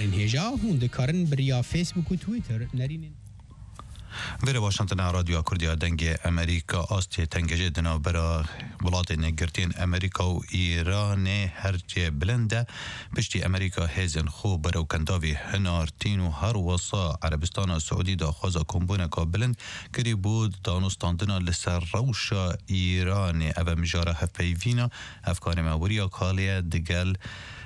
بارین هجا هون دکارن بریا فیسبوک و تویتر نرینن. بر واشنطن رادیو کردیا دنگ امریکا آستی تنگجه دنا برا ولات نگرتین امریکا و ایران هرچه بلنده پشتی امریکا هزن خوب برا کنداوی هنارتین و هر وصا عربستان و سعودی دا خوزا کمبونه که بلند کری بود دانستاندنا لسر روشا ایران او مجاره هفیوینا افکار موریا کالیه دگل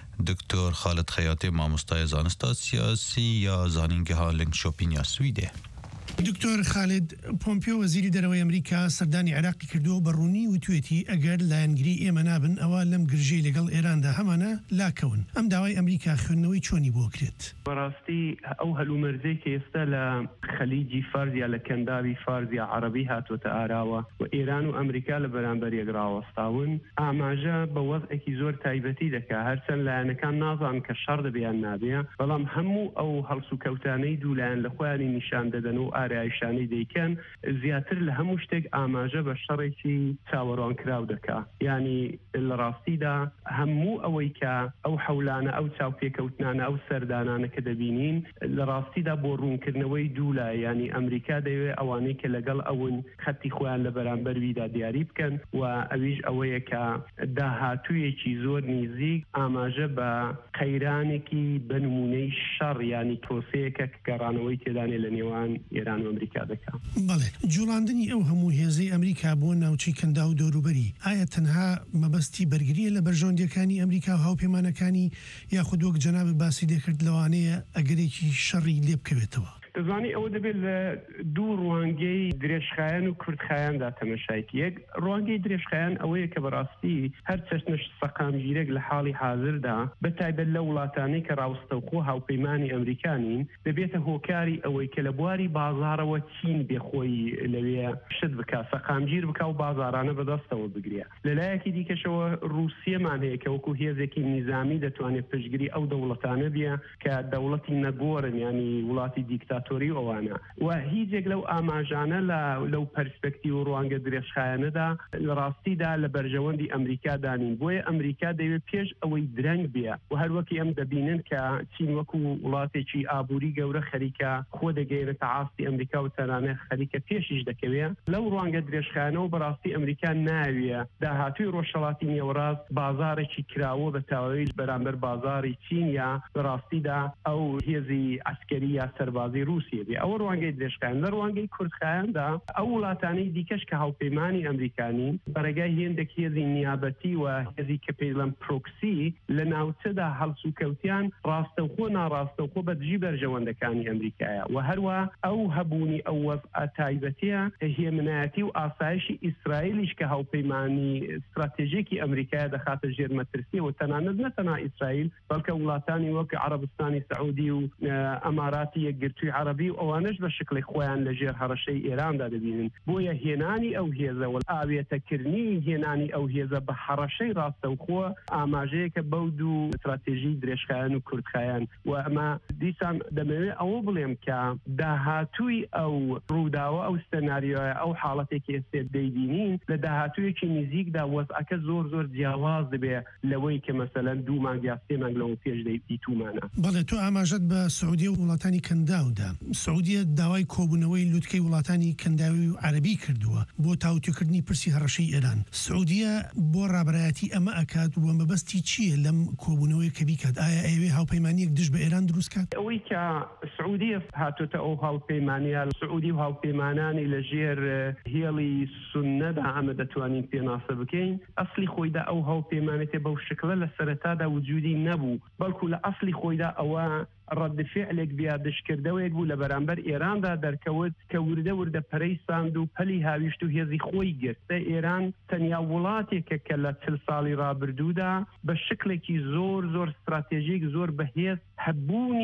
دکتر خالد خیاطی مامستای زانستا سیاسی یا زانینگه ها لنگ شوپین یا سویده. دکتۆر خالد پۆمپیۆ وەزیری دەرەوەی ئەمریکا سەردانی عێراقی کردووە بە ڕوونی و توێتی ئەگەر لایەنگری ئێمە نابن ئەوە لەم گرژەی لەگەڵ ئێراندا هەمانە لاکەون ئەم داوای ئەمریکا خوێندنەوەی چۆنی بۆ کرێت بەڕاستی ئەو هەلومەرزەی کە ئێستا لە خەلیجی فارس یا لە کەنداوی فارس یا عەرەبی هاتووەتە ئاراوە و ئێران و ئەمریکا لە بەرامبەر یەک ڕاوەستاون ئاماژە بە وەزعێکی زۆر تایبەتی دەکا هەرچەند لایەنەکان نازان کە شەڕ دەبیان نابێ بەڵام هەموو ئەو هەڵس و کەوتانەی دوولایەن لە خۆیانی نیشان دەدەن و ئارایشانی دەیکەن زیاتر لە هەموو شتێک ئاماژە بە شەڕێکی چاوەڕوانکراو دەکا یعنی لە ڕاستیدا هەموو ئەوەی کە ئەو حەولانە ئەو چاوپێکەوتنانە ئەو سەردانانە کە دەبینین لە ڕاستیدا بۆ ڕوونکردنەوەی دوولای ینی ئەمریکا دەوێت ئەوانەی کە لەگەڵ ئەون خەتی خۆیان لە بەرامبەرویدا دیاری بکەن و ئەویش ئەوەیە کە داهاتوویەکی زۆر نزیک ئاماژە بە قەیرانێکی بەنمونەی شەڕ ینی پرۆسەیەکە گەڕانەوەی تێدانێ لە نێوان ئێران و ئەمریکا دەکات. بەڵێ جوڵاندنی ئەو هەموو هێزەی ئەمریکا بۆ ناوچەی کەندا و دەوروبەری ئایا تەنها مەبەستی بەرگریە لە بەرژەوەندیەکانی ئەمریکا و هاوپەیمانەکانی یاخود وەک جەناب باسی دەکرد لەوانەیە ئەگەرێکی شەڕی لێ بکەوێتەوە؟ دەزانی ئەوە دەبێت لە دوو ڕوانگەی درێژخایەن و کوردخایەندا تەمەشایەکی یەک ڕوانگەی درێژخایەن ئەوەیە کە بەڕاستی هەر چەشنە سەقامگیرێک لە حاڵی حاضردا بەتایبەت لە وڵاتانەی کە ڕاوستەوخۆ هاوپەیمانی ئەمریکانین دەبێتە هۆکاری ئەوەی کە لە بواری بازاڕەوە چین بێخۆی لەوێ شت بکات سەقامگیر بکە و بازارانە بەدەستەوە بگرێ لەلایەکی دیکەشەوە رووسیەمان هەیە کە وەکو هێزێکی نیزامی دەتوانێت پشتگیری ئەو دەوڵەتانە بێ کە دەوڵەتی نەگۆڕن ینی وڵاتی دیکتاتۆری ئەوانە و هیچێک لەو ئاماژانە لەو پەرسپەکتیڤ و ڕوانگە درێژخایەنەدا لە ڕاستیدا لە بەرژەوەندی ئەمریکا دانین بۆیە ئەمریکا دەوێت پێش ئەوەی درەنگ بێ و هەروەکی ئەم دەبینن کە چین وەکو وڵاتێکی ئابووری گەورە خەریکە خۆ دەگەیرێتە ئاستی ئەمریکا و تەنانە خەریکە پێشیش دەکەوێت لەو ڕوانگە درێژخایەنەوە بەڕاستی ئەمریکا ناویە داهاتووی ڕۆژهەڵاتی نێوەڕاست بازارێکی کراوە بە تاوەی بەرامبەر بازاری چین یا بەڕاستیدا ئەو هێزی عەسکەری یا سەربازی رووسیە ئەوە ڕوانگەی درێژخایەن لە ڕوانگەی کوردخایەندا ئەو وڵاتانەی دیکەش کە هاوپەیمانی ئەمریکانین بەڕێگای هێندێک هێزی نیابەتی و هێزی کە پێڵەم پرۆکسی لە ناوچەدا هەڵس و کەوتیان ڕاستەوخۆ ناڕاستەوخۆ بەدژی بەرژەوەندەکانی ئەمریکایە و هەروە ئەو هەبوونی ئەو وەزعە تایبەتیە هێمنایەتی و ئاسایشی ئیسرائیلیش کە هاوپەیمانی استراتێژیەکی ئەمریکایە دەخاتە ژێر مەترسی و تەنانەت نەتەنها ئیسرائیل بەڵکە وڵاتانی وەک عەرەبستانی سەعودی و ئەماراتی یەکگرتووی عەرەبی و ئەوانش بە شکلی خۆیان لە ژێر هەڕەشەی ئێراندا دەبینن بۆیە هێنانی ئەو هێزەوە ئاوێتەکردنی هێنانی ئەو هێزە بە هەڕەشەی ڕاستەوخۆ ئاماژەیەکە بەو دوو استراتێژی درێژخایەن و کوردخایەن و ئەمە دیسان دەمەوێت ئەوە بڵێم کە داهاتووی ئەو ڕووداوە ئەو سناریۆیە ئەو حاڵەتێکی ئێستا دەیبینین لە داهاتوویەکی نزیکدا وەزعەکە زۆر جیاواز دەبێ لەوەی کە مەسەلەن دوو مانگ یا سێ مانگ لەوە پێش دیتومانە. بەڵێ تۆ ئاماژەت بە سعودی و وڵاتانی کەنداودا سعودیە داوای کۆبوونەوەی لوتکەی وڵاتانی کەنداوی و عەرەبی کردووە بۆ تاوتوکردنی پرسی هەڕەشەی ئێران سعودیە بۆ ڕابەرایەتی ئەمە ئەکات و مەبەستی چییە لەم کۆبوونەوەی کە بیکات ئایا ئەوێ هاوپەیمانیەک دژ بە ئێران دروست کات ئەوەی کە سعودیە هاتوتە ئەو هاوپەیمانیە سعودی و هاوپەیمانانی لە ژێر هێڵی سوننەدا ئەمە دەتوانین پێناسە بکەین ئەسلی خۆیدا ئەو هاوپەیمانێتێ بەو شکلە لە سەرەتادا وجودی نەبوو بەڵکو لە ئەسلی خۆیدا ئەوە ڕەدفعلێک بیادشکردەوەیەک بوو لە بەرامبەر ئێراندا دەرکەوت کە وردە پەرەی ساند و پەلی هاویشت و هێزی خۆی گرتە ئێران تەنیا وڵاتێکە کە لە 40 ساڵی ڕابردوودا بە شکلێکی زۆر استراتێژیک زۆر بەهێز هەبوونی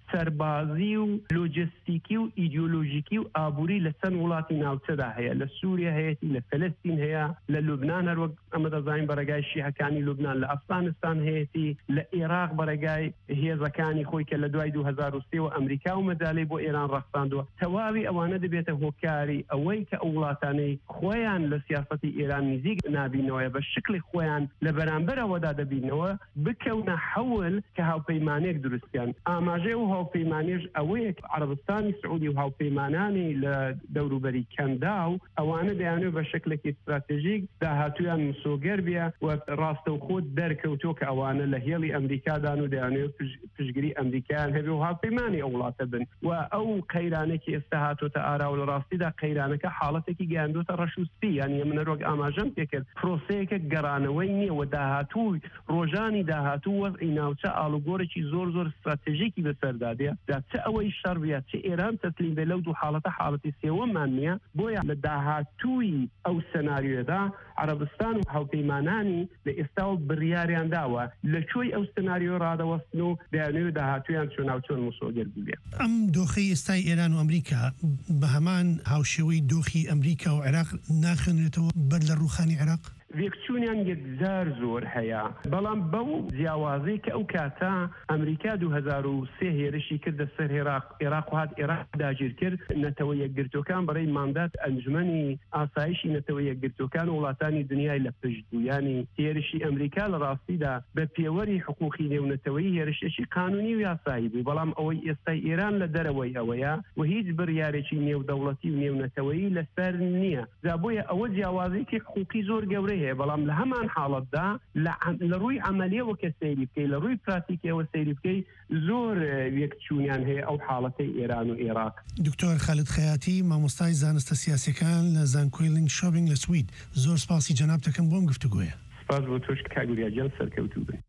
سەربازی و لۆجستیکی و ئیدیۆلۆژیکی و ئابووری لە چەند وڵاتی ناوچەدا هەیە لە سووریا هەیەی لە فەلەستین هەیە لە لوبنان هەروەک ئەمە دەزانین بەڕێگای شیعەکانی لوبنان لە ئەفغانستان هەیەی لە عێراق بەڕێگای هێزەکانی خۆی کە لە دوای 2003 و ئەمریکا و مەدالەی بۆ ئێران ڕەخساندووە تەواوی ئەوانە دەبێتە هۆکاری ئەوەی کە ئەو وڵاتانەی خۆیان لە سیاسەتی ئێران نزیک نابینەوە بە شکلی خۆیان لە بەرامبەرەوەدا دەبینەوە بکەونە حەول کە هاوپەیمانێک دروستیان ئاماژەی و هاوپەیمانێژ ئەوەیە عەرەبستانی سعودی و هاوپەیمانانی لە دەوروبەری کەندا و ئەوانە دەیانوێت بە شکلێکی استراتێژیک داهاتویان مسۆگەر بێ و ڕاستەوخۆ دەرکەوتۆ کە ئەوانە لە هێڵی ئەمریکادان و دەیانوێت پشتگیری ئەمریکایان هەبێ و هاوپەیمانی ئەو وڵاتە بن و ئەو قەیرانێکی ئێستا هاتۆتە ئارا و لە ڕاستیدا قەیرانەکە حاڵەتێکی گەیاندۆتە ڕەشوسپی یعنی من ڕۆک ئاماژەم پێکرد پرۆسەیەکە گەڕانەوەی نییە و داهاتوو ڕۆژانی داهاتوو وەزعی ناوچە ئاڵوگۆرێکی زۆر استراتێژیکی بەسەردادێ دا چه ئەوەی شەڕ بێت چه ئێران تەسلیم بێ لەو دوو حاڵەتی سێوەممان نییە بۆیە لە داهاتووی ئەو سەناریۆدا عەرەبستان و هاوپەیمانانی لە ئێستا و بڕیاریان داوە لە کوێی ئەو سەناریۆ ڕادەوەستن و دەیانوێت داهاتویان چۆن ناوچۆن مسۆگەر ببێ ئەم دۆخەی ئێستای ئێران و ئەمریکا بە هەمان هاوشێوەی دۆخی ئەمریکا و عێراق ناخوێنرێتەوە بەر لە ڕووخانی عێراق وێکچوونیان یەکجار زۆر هەیە بەڵام بەو جیاوازەی کە ئەو کاتە ئەمریکا 2003 هێرشی کردە سەر عێراق و هات عێراق داگیر کرد نەتەوە یەکگرتوەکان بەڕێی ماندات ئەنجومەنی ئاسایشی نەتەوە یەکگرتوەکان وڵاتانی دنیای لە پشت بوو ینی هێرشی ئەمریکا لە ڕاستیدا بە پێوەری حقوقی نێونەتەوەی هێرشێکی قانونی و یاسایی بوو بەڵام ئەوەی ئێستای ئێران لە دەرەوەی ئەوەیە و هیچ بڕیارێکی نێودەوڵەتی و نێونەتەوەی لەسەر نییە جابۆیە ئەوە جیاوازێکی حقوقی زۆر گەورەی بەڵام لە هەمان حاڵەتدا لە ڕووی عملیەوە کە سەیری بکەی لە ڕووی پراتیکەوە سەیری بکەی زۆر وێکچوونیان هەیە ئەو حاڵەتەی ئێران و عێراق. دکتۆر خالد خەیاتی مامۆستای زانستە سیاسیەکان لە زانکۆیلینگ شۆپینگ لە سوید زۆر سپاسی جەناب دەکەم بۆم گفتوگۆیە. سپاس بۆ تۆش کاگوریاجان سەرکەوتوو بن.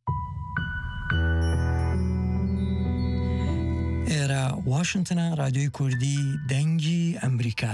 ئێرە واشنتنە رادیۆی کوردی دەنگی ئەمریکا.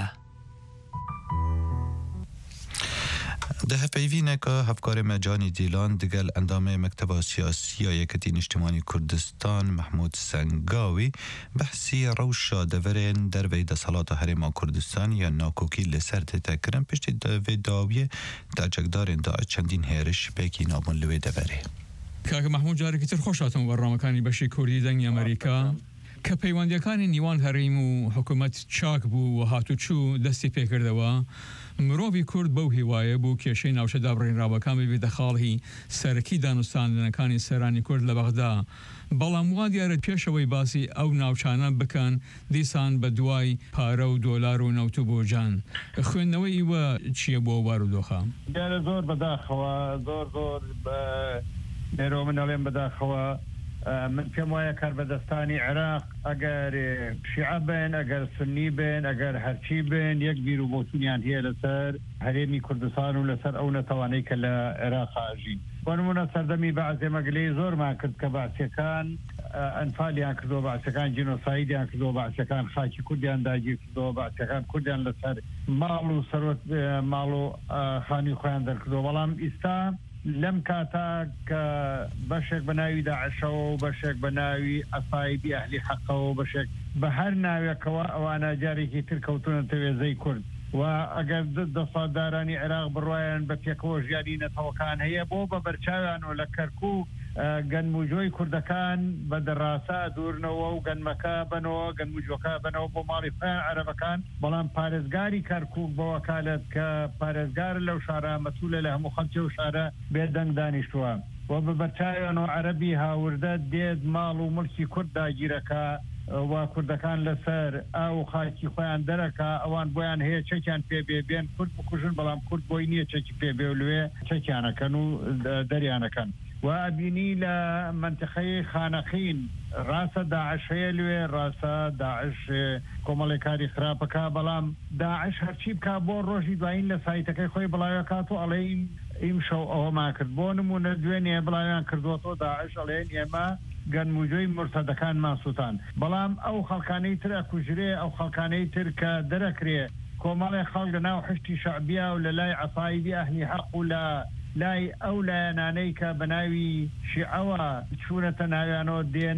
ده هفپیوینکا هفکار مجانی دیلان دگل اندام مکتب سیاسی یکتین اجتماعی کردستان محمود سنگاوی بحثی روشا دورین در وید سالات حریم کردستان یا ناکوکی لسر تکرم پشتی دوی داویه در جگدارین دا چندین هیرش بکی نابون لوی دوره کاک محمود جاری کتر خوش هاتم برنامه‌کانی بەشی کوردی دەنگی ئەمریکا کە پەیوەندیەکانی نیوان هەریم و حکوومەت چاک بوو و هاتوچوو دەستی پێکردەوە مرۆڤی کورد بەو هیوایە بوو کێشەی ناوچەدا بڕێنراوەکان ببێتە خاڵی سەرەکی دانوستاندنەکانی سەرانی کورد لە بەغدا بەڵام وا دیارە پێشەوەی باسی ئەو ناوچانە بکەن دیسان بە دوای پارە و دۆلار و نەوت و بۆجان خوێندنەوەی ئیوە چییە بۆ بارودۆخە؟ دیارە زۆر بەداخەوە زۆر بە نێرۆ منەڵێن بەداخەوە من پێم وایە کاربەدەستانی عێراق ئەگەر شیعە بن ئەگەر سنی بن ئەگەر هەرچی بن یەک بیر و بۆچوونیان هەیە لەسەر هەرێمی کوردستان و لەسەر ئەو نەتەوانەی کە لە عێراق ئاژین بۆ نمونە سەردەمی بەعزێ مەگلەی زۆرمان کرد کە بەعسیەکان ئەنفالیان کردەوە بەعسیەکان جینۆسایدیان کردەوە بەعسیەکان خاکی کوردیان داگیر کردەوە بەعسیەکان کوردیان لەسەر ماڵ و سەرۆت ماڵ و خانی خۆیان دەرکردەوە بەڵام ئیستا لەم کاتا کە بەشێک بە ناوی داعشەوە و بەشێک بە ناوی ئەسایبی ئەهلی حەقەوە و بەشێک بە هەر ناوێکەوە ئەوانە جارێکی تر کەوتونەتە وێزەی کورد و ئەگەر دەسەڵاتدارانی عێراق بڕوایان بە پێکەوە ژیانی نەتەوەکان هەیە بۆ بە بەرچاویان و لە کەرکووک گەنموجۆی کوردەکان بە دەڕاسا دوورنەوە و گەنمەکە بنەوە گەنموجۆکە بنەوە بۆ ماڵی خۆیان عەرەبەکان بەڵام پارێزگاری کەرکووک بە وەکالەت کە پارێزگار لەو شارە مەسوولە لە هەموو خەڵکی و شارە بێدەنگ دانیشتووە و بە بەرچاویان و عەرەبی هاوردە دێت ماڵ و مڵکی کورد داگیرەکە و کوردەکان لەسەر ئاو خاکی خۆیان دەرەکە ئەوان بۆیان هەیە چەکیان پێبێ بێن کورد بکوژن بەڵام کورد بۆی نییە چەکی پێبێ و لێ چەکیانەکەن و دەریانەکەن و بینی لە منتخەی خانەخین ڕاستە داعش هەیە لێ ڕاستە داعش کۆمەڵێکاری خراپەکە بەڵام داعش هەرچی بکە بۆ ڕۆژی دوایین لە سایتەکەی خۆی بڵاوەکات و ئەڵێ ئیم شەو ئەوەما کرد بۆ نمونە دوێنێ بڵاویان کردوەوە داعش ئەڵێن ئێمە گەنموجۆی مرتەدەکانمان سووتان بەڵام ئەو خەڵکانەی تر ئەکوژرێ ئەو خەڵکانەی تر کە دەرەکرێ کۆمەڵی خەڵک لە ناو حشتی شەعبیە و لە لای عەسایبی ئەهلی حەق و لە لای ئەو لایەنانەی کە بە ناوی شیعەوە چوونەتە ناویانەوە دێن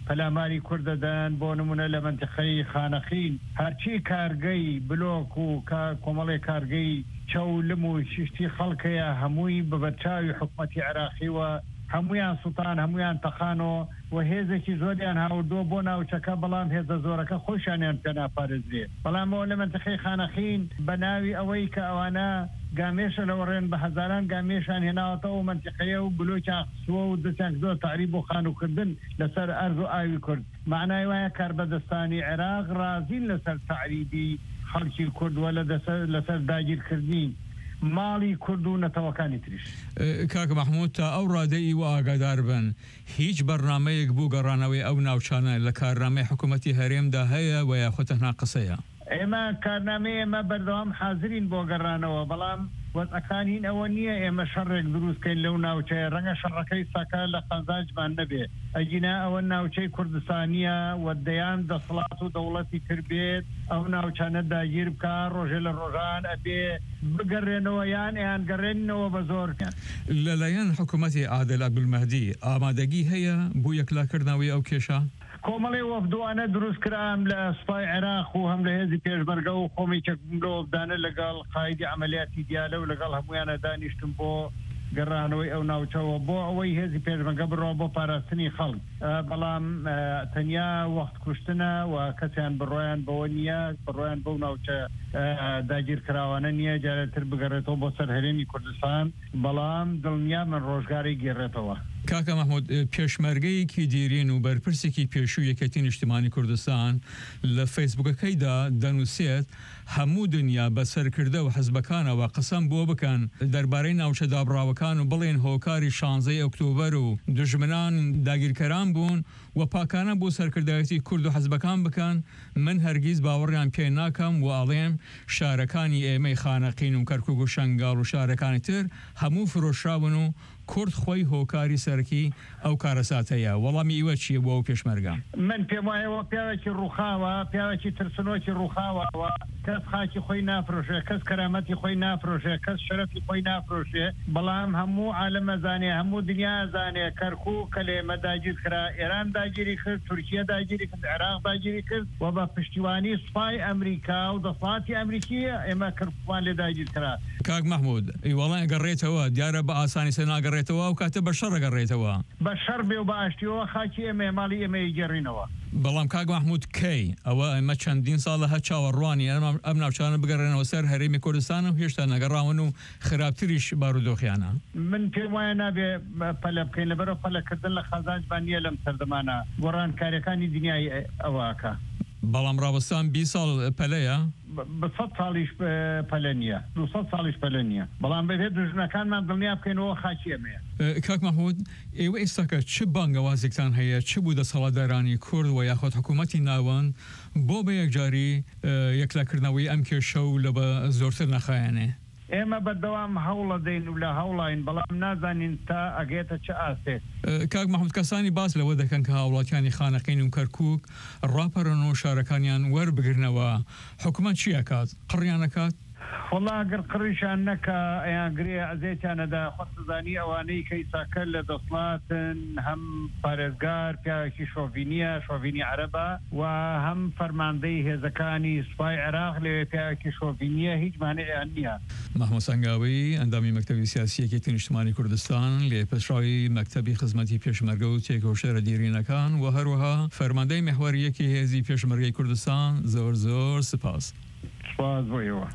پەلاماری کوردەدەن بۆ نمونە لە منتیقەی خانەخین هەرچی کارگەی بلۆک و کۆمەڵی کارگەی چەولم و شیشتی خەڵکەیە هەمووی بە بەرچاوی حکومەتی عێراقیوە هەمویان سوتان هەمویان تەخانەوە و هێزێکی زۆریان هاوردۆ بۆ ناوچەکە بەڵام هێزە زۆرەکە خۆشیانیان پێ ناپارێزرێت بەڵام ئەوە لە منتیقەی خانەخین بە ناوی ئەوەی کە ئەوانە گامێشە لەوەڕێن بە هەزاران گامێشان هێناوەتەوە منتیقەیە و بلۆکیان قسووە و دەستیان زۆر تعریب و خانووکردن لەسەر ئەرز و ئاوی کورد معنای وایە کاربەدەستانی عێراق رازین لەسەر تعریبی خەڵکی کوردوە لەسەر داگیرکردنی ماڵی کورد و نەتەوەکانی تریش. کاک محمود تا ئەو ڕادەی و ئاگادار بن هیچ بەرنامەیەک بوو گەڕانەوەی ئەو ناوچانە لە کارنامەی حکوومەتی هەرێمدا هەیە و یا خۆتەنها قسەیە ئێمە کارنامەی ئێمە بەردەوام حازرین بۆ گەڕانەوە بەڵام وەزعەکانین ئەوە نییە ئێمە شەڕێک دروستکەین لەو ناوچەیە ڕەنگە شەڕەکەی ساکە لە قەنزاجمان نەبێ ئەجینا ئەوە ناوچەی کوردستانیە وەدەیان دەسەڵات و دەوڵەتی کردبێت ئەو ناوچانە داگیر بکە ڕۆژێ لە ڕۆژان ئەبێ بگەڕێنەوە یان ئەیان گەڕێنەوە بە زۆرکە لەلایەن حکوومەتی عادل عەبدولمەهدی ئامادەگی هەیە بۆ یەکلاکردنەوەی ئەو کێشە کۆمەڵی وەفدوانە دروست کرام لە سوپای عێراق و هەم لە هێزی پێشمەرگە و خۆمیچەک لۆبدانە لەگەڵ قایدی عملیاتی دیالە و لەگەڵ هەمویانە دانیشتم بۆ گەڕانەوەی ئەو ناوچەوە بۆ ئەوەی هێزی پێشمەرگە بڕۆ بۆ پاراستنی خەڵک بەڵام تەنیا وەخت کوشتنە و کەسیان بڕۆیان بەوە نییە بڕۆیان بەو ناوچە داگیرکراوانە نییە جارێتتر بگەڕێتەوە بۆ سەر هەرێمی کوردستان بەڵام دڵنیا من ڕۆژگاری گێڕێتەوە. کاکە محمود پێشمەرگەیەکی دیرین و بەرپرسێکی پێشوو یەکەتی نیشتیمانی کوردستان لە فەیسبوکەکەیدا دەنووسێت هەموو دنیا بەسەرکردە و حەزبەکانەوە قسەم بۆ بکەن دەربارەی ناوچە دابراوەکان و بڵێن هۆکاری 16 ئۆکتۆبەر و دژمنان داگیرکەران بوون و پاکانە بۆ سەرکردایەتی کورد و حەزبەکان بکەن من هەرگیز باوەڕیان پێ ناکەم و ئاڵێم شارەکانی ئێمەی خانەقین و کەرکووک و شەنگاڵ و شارەکانی تر هەموو فرۆشراون و کورد خۆی هۆکاری سەرکی ئەو کارەساتەیە وەڵامی ئیوە چییە بۆ ئەو پێشمەرگە من پێم وایەوە پیاوێکی ڕووخاوە پیاوێکی ترسنۆکی ڕووخاوەوە کەس خاکی خۆی نافرۆشێ کەس کەرامەتی خۆی نافرۆشێ کەس شەرەفی خۆی نافرۆشێ بەڵام هەموو عالەمە زانێ هەموو دنیا زانێ کەرکووک کە لێمە داگیر کرا ئێران داگیری کرد تورکیا داگیری کرد عێراق داگیری کرد و بە پشتیوانی سوپای ئەمریکا و دەسەڵاتی ئەمریکی ئێمە کەرکووکمان لێ داگیر کرا. کاک محمود وەڵام گەڕێتەوە دیارە بە ئاسانی سێ ناگەڕێتەوە و کاتە بە شەڕ گەڕێتەوە بە شەڕ بێ و بە ئاشتیەوە خاکی ئێمە ماڵی ئێمە گەڕینەوە. بەڵام کاک محمود کەی ئەوە ئەمە چەندین ساڵە هە چاوەڕوانی ئەم ناوچانە بگەڕێنەوە سەر هەرێمی کوردستان و هێشتا نەگەڕاون و خراپتریش بارودۆخیانە من پێم وایە نابێ پەلە بکەین لەبەرەوە پەلەکردن لە خەزانجمان نییە لەم سەردەمانە گۆڕانکاریەکانی دنیای ئەوەکە بەڵام ڕاوەستان 20 ساڵ پەلەیە 100 ساڵیش پەلە نییە 200 ساڵیش پەلە نییە بەڵام بەبێت دژنەکانمان دڵنیا بکەینەوە خاکی ئەمەیە. کاک محمود ئێوە ئێستاکە چ بانگەوازێکتان هەیە چ بوو دەسەڵاتدارانی کورد و یاخۆت حکوومەتی ناوەند بۆ بە یەکجاری یەکلاکردنەوەی ئەم کێشە و لە بە زۆرتر نەخایەنێ ئێمە بەردەوام هەوڵە دەین و لە هەوڵین بەڵام نازانین تا ئەگێتە چه ئاستێت. کاک محمود کەسانی باس لەوە دەکەن کە هاوڵاتیانی خانەقین و کەرکووک ڕاپەڕەنەوە شارەکانیان وەربگرنەوە حکوومەت چی ئەکات قڕیان ئەکات؟ وەڵا گەر قڕیشان نەکە ئەیان گرێ ئەزێتیانەدا خۆزانی ئەوانەی کەیساکە لە دەسڵاتن هەم پارێزگار پیاوێکی شۆڤینی عەرەبە و هەم فەرماندەی هێزەکانی سوپای عێراق لەوێ پیاوێکی شۆڤینیە هیچ مانعیان نییە. محمود سەنگاوی ئەندامی مەکتەبی سیاسی یەکێتی نیشتیمانی کوردستان لێ پێشڕاوی مەکتەبی خزمەتی پێشمەرگە و تێکەوشەرە دیرینەکان و هەروەها فەرماندەی مەحوەریەکی هێزی پێشمەرگەی کوردستان زۆر سپاس. سپاس بۆیەوە.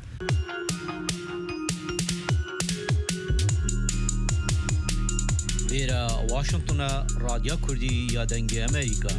وێرە واشنگتنە رادیۆ کوردی یا دەنگی ئەمریکا.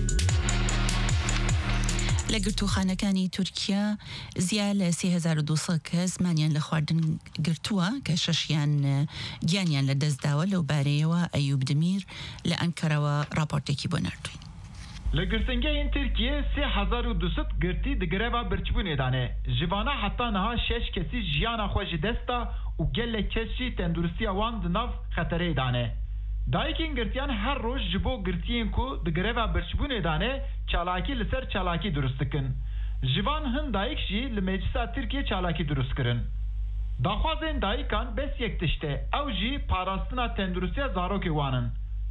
لە گرتوخانەکانی تورکیا زیاد لە 3200 کەس مانیان لە خواردن گرتووە کە شەشیان گیانیان لە دەستداوە لەو بارەیەوە ئەیوب دمیر لە ئەنکەرەوە راپۆرتێکی بۆ نردوین. Li girtingehên Tirkiye 3200 girtî di greva birçbûnê dane. Ji vana heta niha 6 kesî jiyana xwe ji dest da û gelek kes jî tenduristiya wan di nav xeterê dane. Dayîkên girtiyan her roj ji bo girtiyên ku di greva birçbûnê dane çalakî li ser çalakî durust dikin. Ji van hin dayîk jî li Meclisa Tirkiye çalakî durust kirin. Daxwazên dayîkan bes yek tişt e, ew jî parastina tenduristiya zarokê wan in.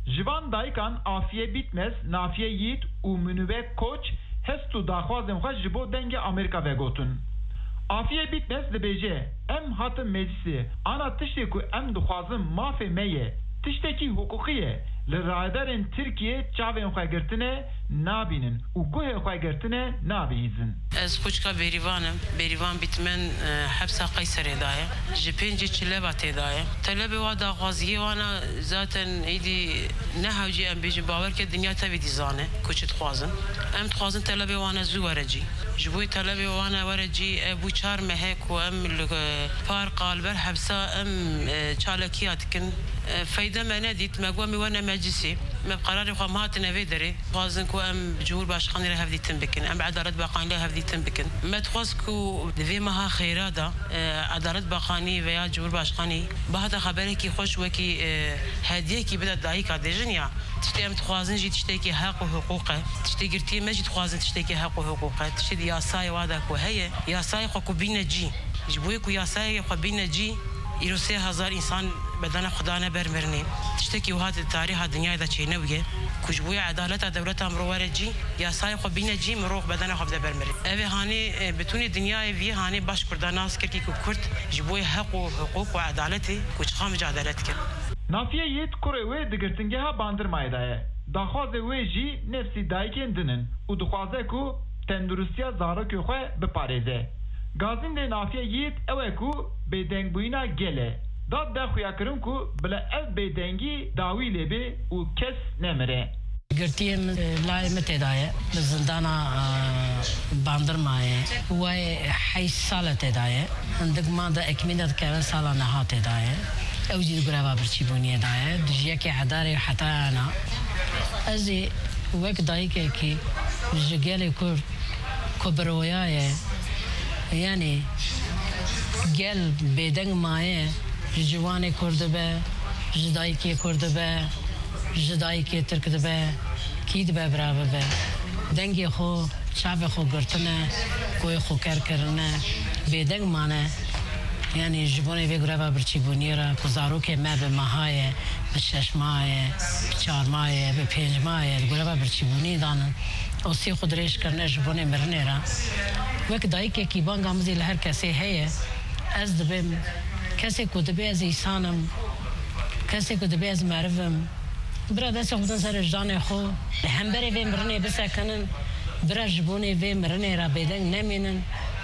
Jivan daykan Afiye Bitmez, Nafiye Yiğit û Münüve Koç hest û daxwazên xwe ji bo dengê Amerîka vegotin. Afiye Bitmez dibêje em hatin meclisê ana tiştê ku em dixwazin mafê me ye tiştekî hukukî ye li raderên Tirkiye çavên xwe girtine nabînin û guhê xwe girtine nabihîzin. Ez xwîçka Berivan Bitmen hepsa Qeyserê da ye. Ji pêncî çileba têda ye. Telebê wa daxwaziyê wana zaten êdî nehewcî em bêjin bawer ke dinya tevî dîzane ku çi dixwazin. Em dixwazin telebê wana zû were cî. Ji bo telebê wana were cî bû 4 mehe ku em li par qalber hepsa em çalakiya dikin. Feyde me nedît me got me wene meclisê. Me qararê xwe hatin evê derê. Dixwazin ku em Cumhurbaşkanî re hevdîtin bikin. Em Edalet Bakanî re hevdîtin bikin. Me dixwaz ku di vê meha xêra da Edalet Bakanî veya Cumhurbaşkanî bahata xeberekî xweş wekî hediyekî bide dayîka dêjin ya tiştê em dixwazin jî tiştekî heq û hiqûq e. Tiştê girtiyê me jî dixwazin tiştekî heq û hiqûq e. Tiştê di yasayê wa da ku heye yasayê xwe ku bîne cî. Ji bo ku yasayê xwe bîne cî îro 3000 insan bedana Xuda ne bermirîne. Tiştekî wiha di tarîxa dinyayê da çênewiye ku ji bo edaleta dewleta mirov were cî yasayê xwe bîne cî mirov bedana xwe bide bermirî. Ev ê hanê bitûnê dinyayê vî hanê baş Kurda nas kir ku Kurd ji bo heq û hiqûq û edaletê ku çiqa mücadelet kir. Nafiye Yiğit kurê wê di girtingeha bandırmayê da ye. Daxwazê wê jî nefsî dayikên din in û dixwaze ku tendurustiya zarokê xwe biparêze. Gazîndê Nafiye Yiğit ew e ku bêdengbûyîna gel e. Dad de xuyakirin ku bila ev bêdengî dawî lêbê û kes nemire. Girtiyê min layê me têda ye li zindana bandırmayê wê 8 sala têda ye. Hindik man de ekmîne dikeve sala neha têda ye. Ew jî di greva birçîbûniyê da ye. Di ji yekê hedarê hetayana ez ê wek dayîkekî ji gelê Kurd ku bi royaye yani gel bêdeng maye ji ciwanê Kurd dibe ji dayîkê Kurd dibe ji dayîkê Tirk dibe kî dibe bira bibe dengê xwe çavê xwe girtine goyê xwe kerkirine bêdeng mane yani ji bonê vê greva birçîbûniyê re ku zarokê me bi mehaye bi 6 maye bi 4 maye bi 5 maye greva birçîbûniyê danin o sê xwe dirêj kirine ji bonê mirinê re wek dayîkekî banga mizî li her kesê heye ez dibêm kesê ku dibe ez îsanim kesê ku dibe ez merivim bira destê xwe din ser vicdanê xwe li hemberê vê mirinê bisekinin bira ji bonê vê mirinê re bêdeng nemînin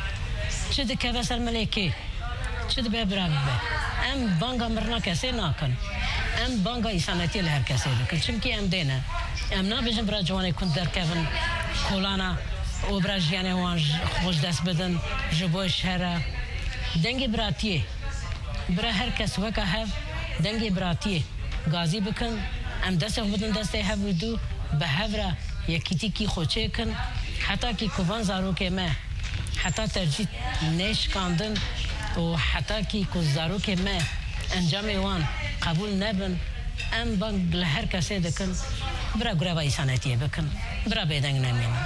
çi dikeve ser melêkê çi dibe bira bibe em banga mirina kesê nakin em banga îsanetiyê li her kesê dikin çimkî em dêne em nabêjin bira ciwanê kund derkevin kolana û bira jiyanê wan xweş dest bidin ji bo şehre dengê biratiyê bira her kes weka hev dengê biratiyê gazî bikin em destê xwe bidin destê hev û dû bi hev re yekîtîkî xwe çêkin heta kî ku van zarokê me heta tercî nêşikandin û heta kî ku zarokê me encamê wan qebûl nebin em bang li her kesê dikin bira greva îsanetiyê bikin bira bêdeng nemînin.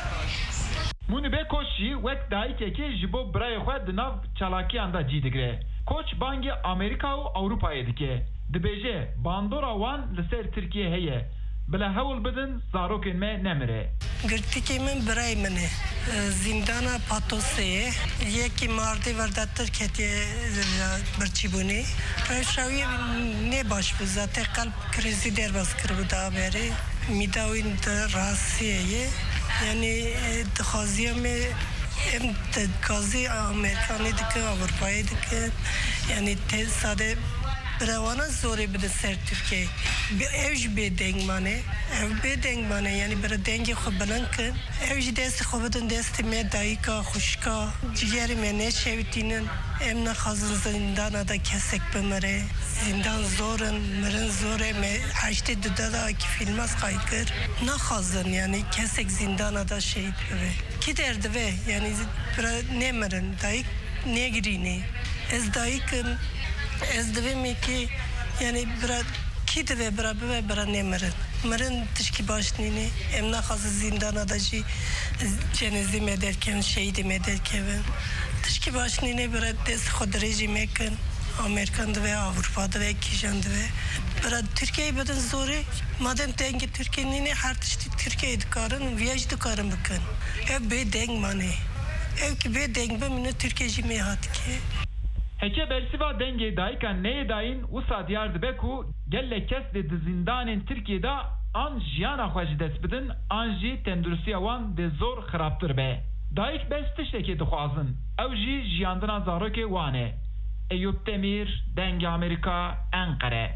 Münübe Koç jî wek dayîkekî ji bo birayê xwe di nav çalakiyan da cî digire. Koç bangê Amerîka û Ewropayê dike. Dibêje bandora wan li ser Tirkiye heye. Bila hewl bidin zarokên me nemire. Girtikê min birayê min e. Zindana Patosê yekî mardê verdatir ketiye birçîbûnê. Rewşawiyê ne baş bû zaten qalb krizî derbas kiribû da aberê. Mîda wî rastiyê ye. Yani dixwaziya me em gazê Amerîkanê dikin Ewropayê dikin yani te sade birawana zorê bide ser Tirkiye ev ji bêdeng mane ev bêdeng mane yani bira dengê xwe bilind kin ev jî destê xwe bidin destê me dayîka xwişka cigerê me neçewitînin em nexwazin zindana da kesek bimire zindan zorin mirin zorê me heştê duda da akî filmas qaykir nexwazin yani kesek zindana da şehîd bibe kî derdive yani bira nemirin dayîk negirîne ez dayîkim ez divême ki yani bira kî dibe bira bibe bira nemirin mirin tişkî baş nîne em nexwazin zindana da jî cenezê me derkevin şehîdê me derkevin tişkî baş nîne bira dest xwe dirêjî mekin ئەمریکان دەوێ ئاوروپا دەوێ کیژان دەوێ بەرە تورکیای بدەن زۆرێ مادەم دەنگی تورکی نینێ هەر تشتی تورکیای دکارن ڤیاژ دکارن بکەن ئەو بێ دەنگمانێ ئەو کە بێ دەنگ بمینە تورکیژی مێ هاتکێ Heke bersiva dengê dayika neyê dayîn wisa diyar dibe ku gelek kes dê di zindanên Tirkiyeyê de an jiyana xwe jî dest bidin an jî tendurustiya wan dê zor xirabtir be. Dayîk bes tiştekê dixwazin ew jî jiyandina zarokê wan e. Eyüp Demir, Dengê Amerîka, Enkere.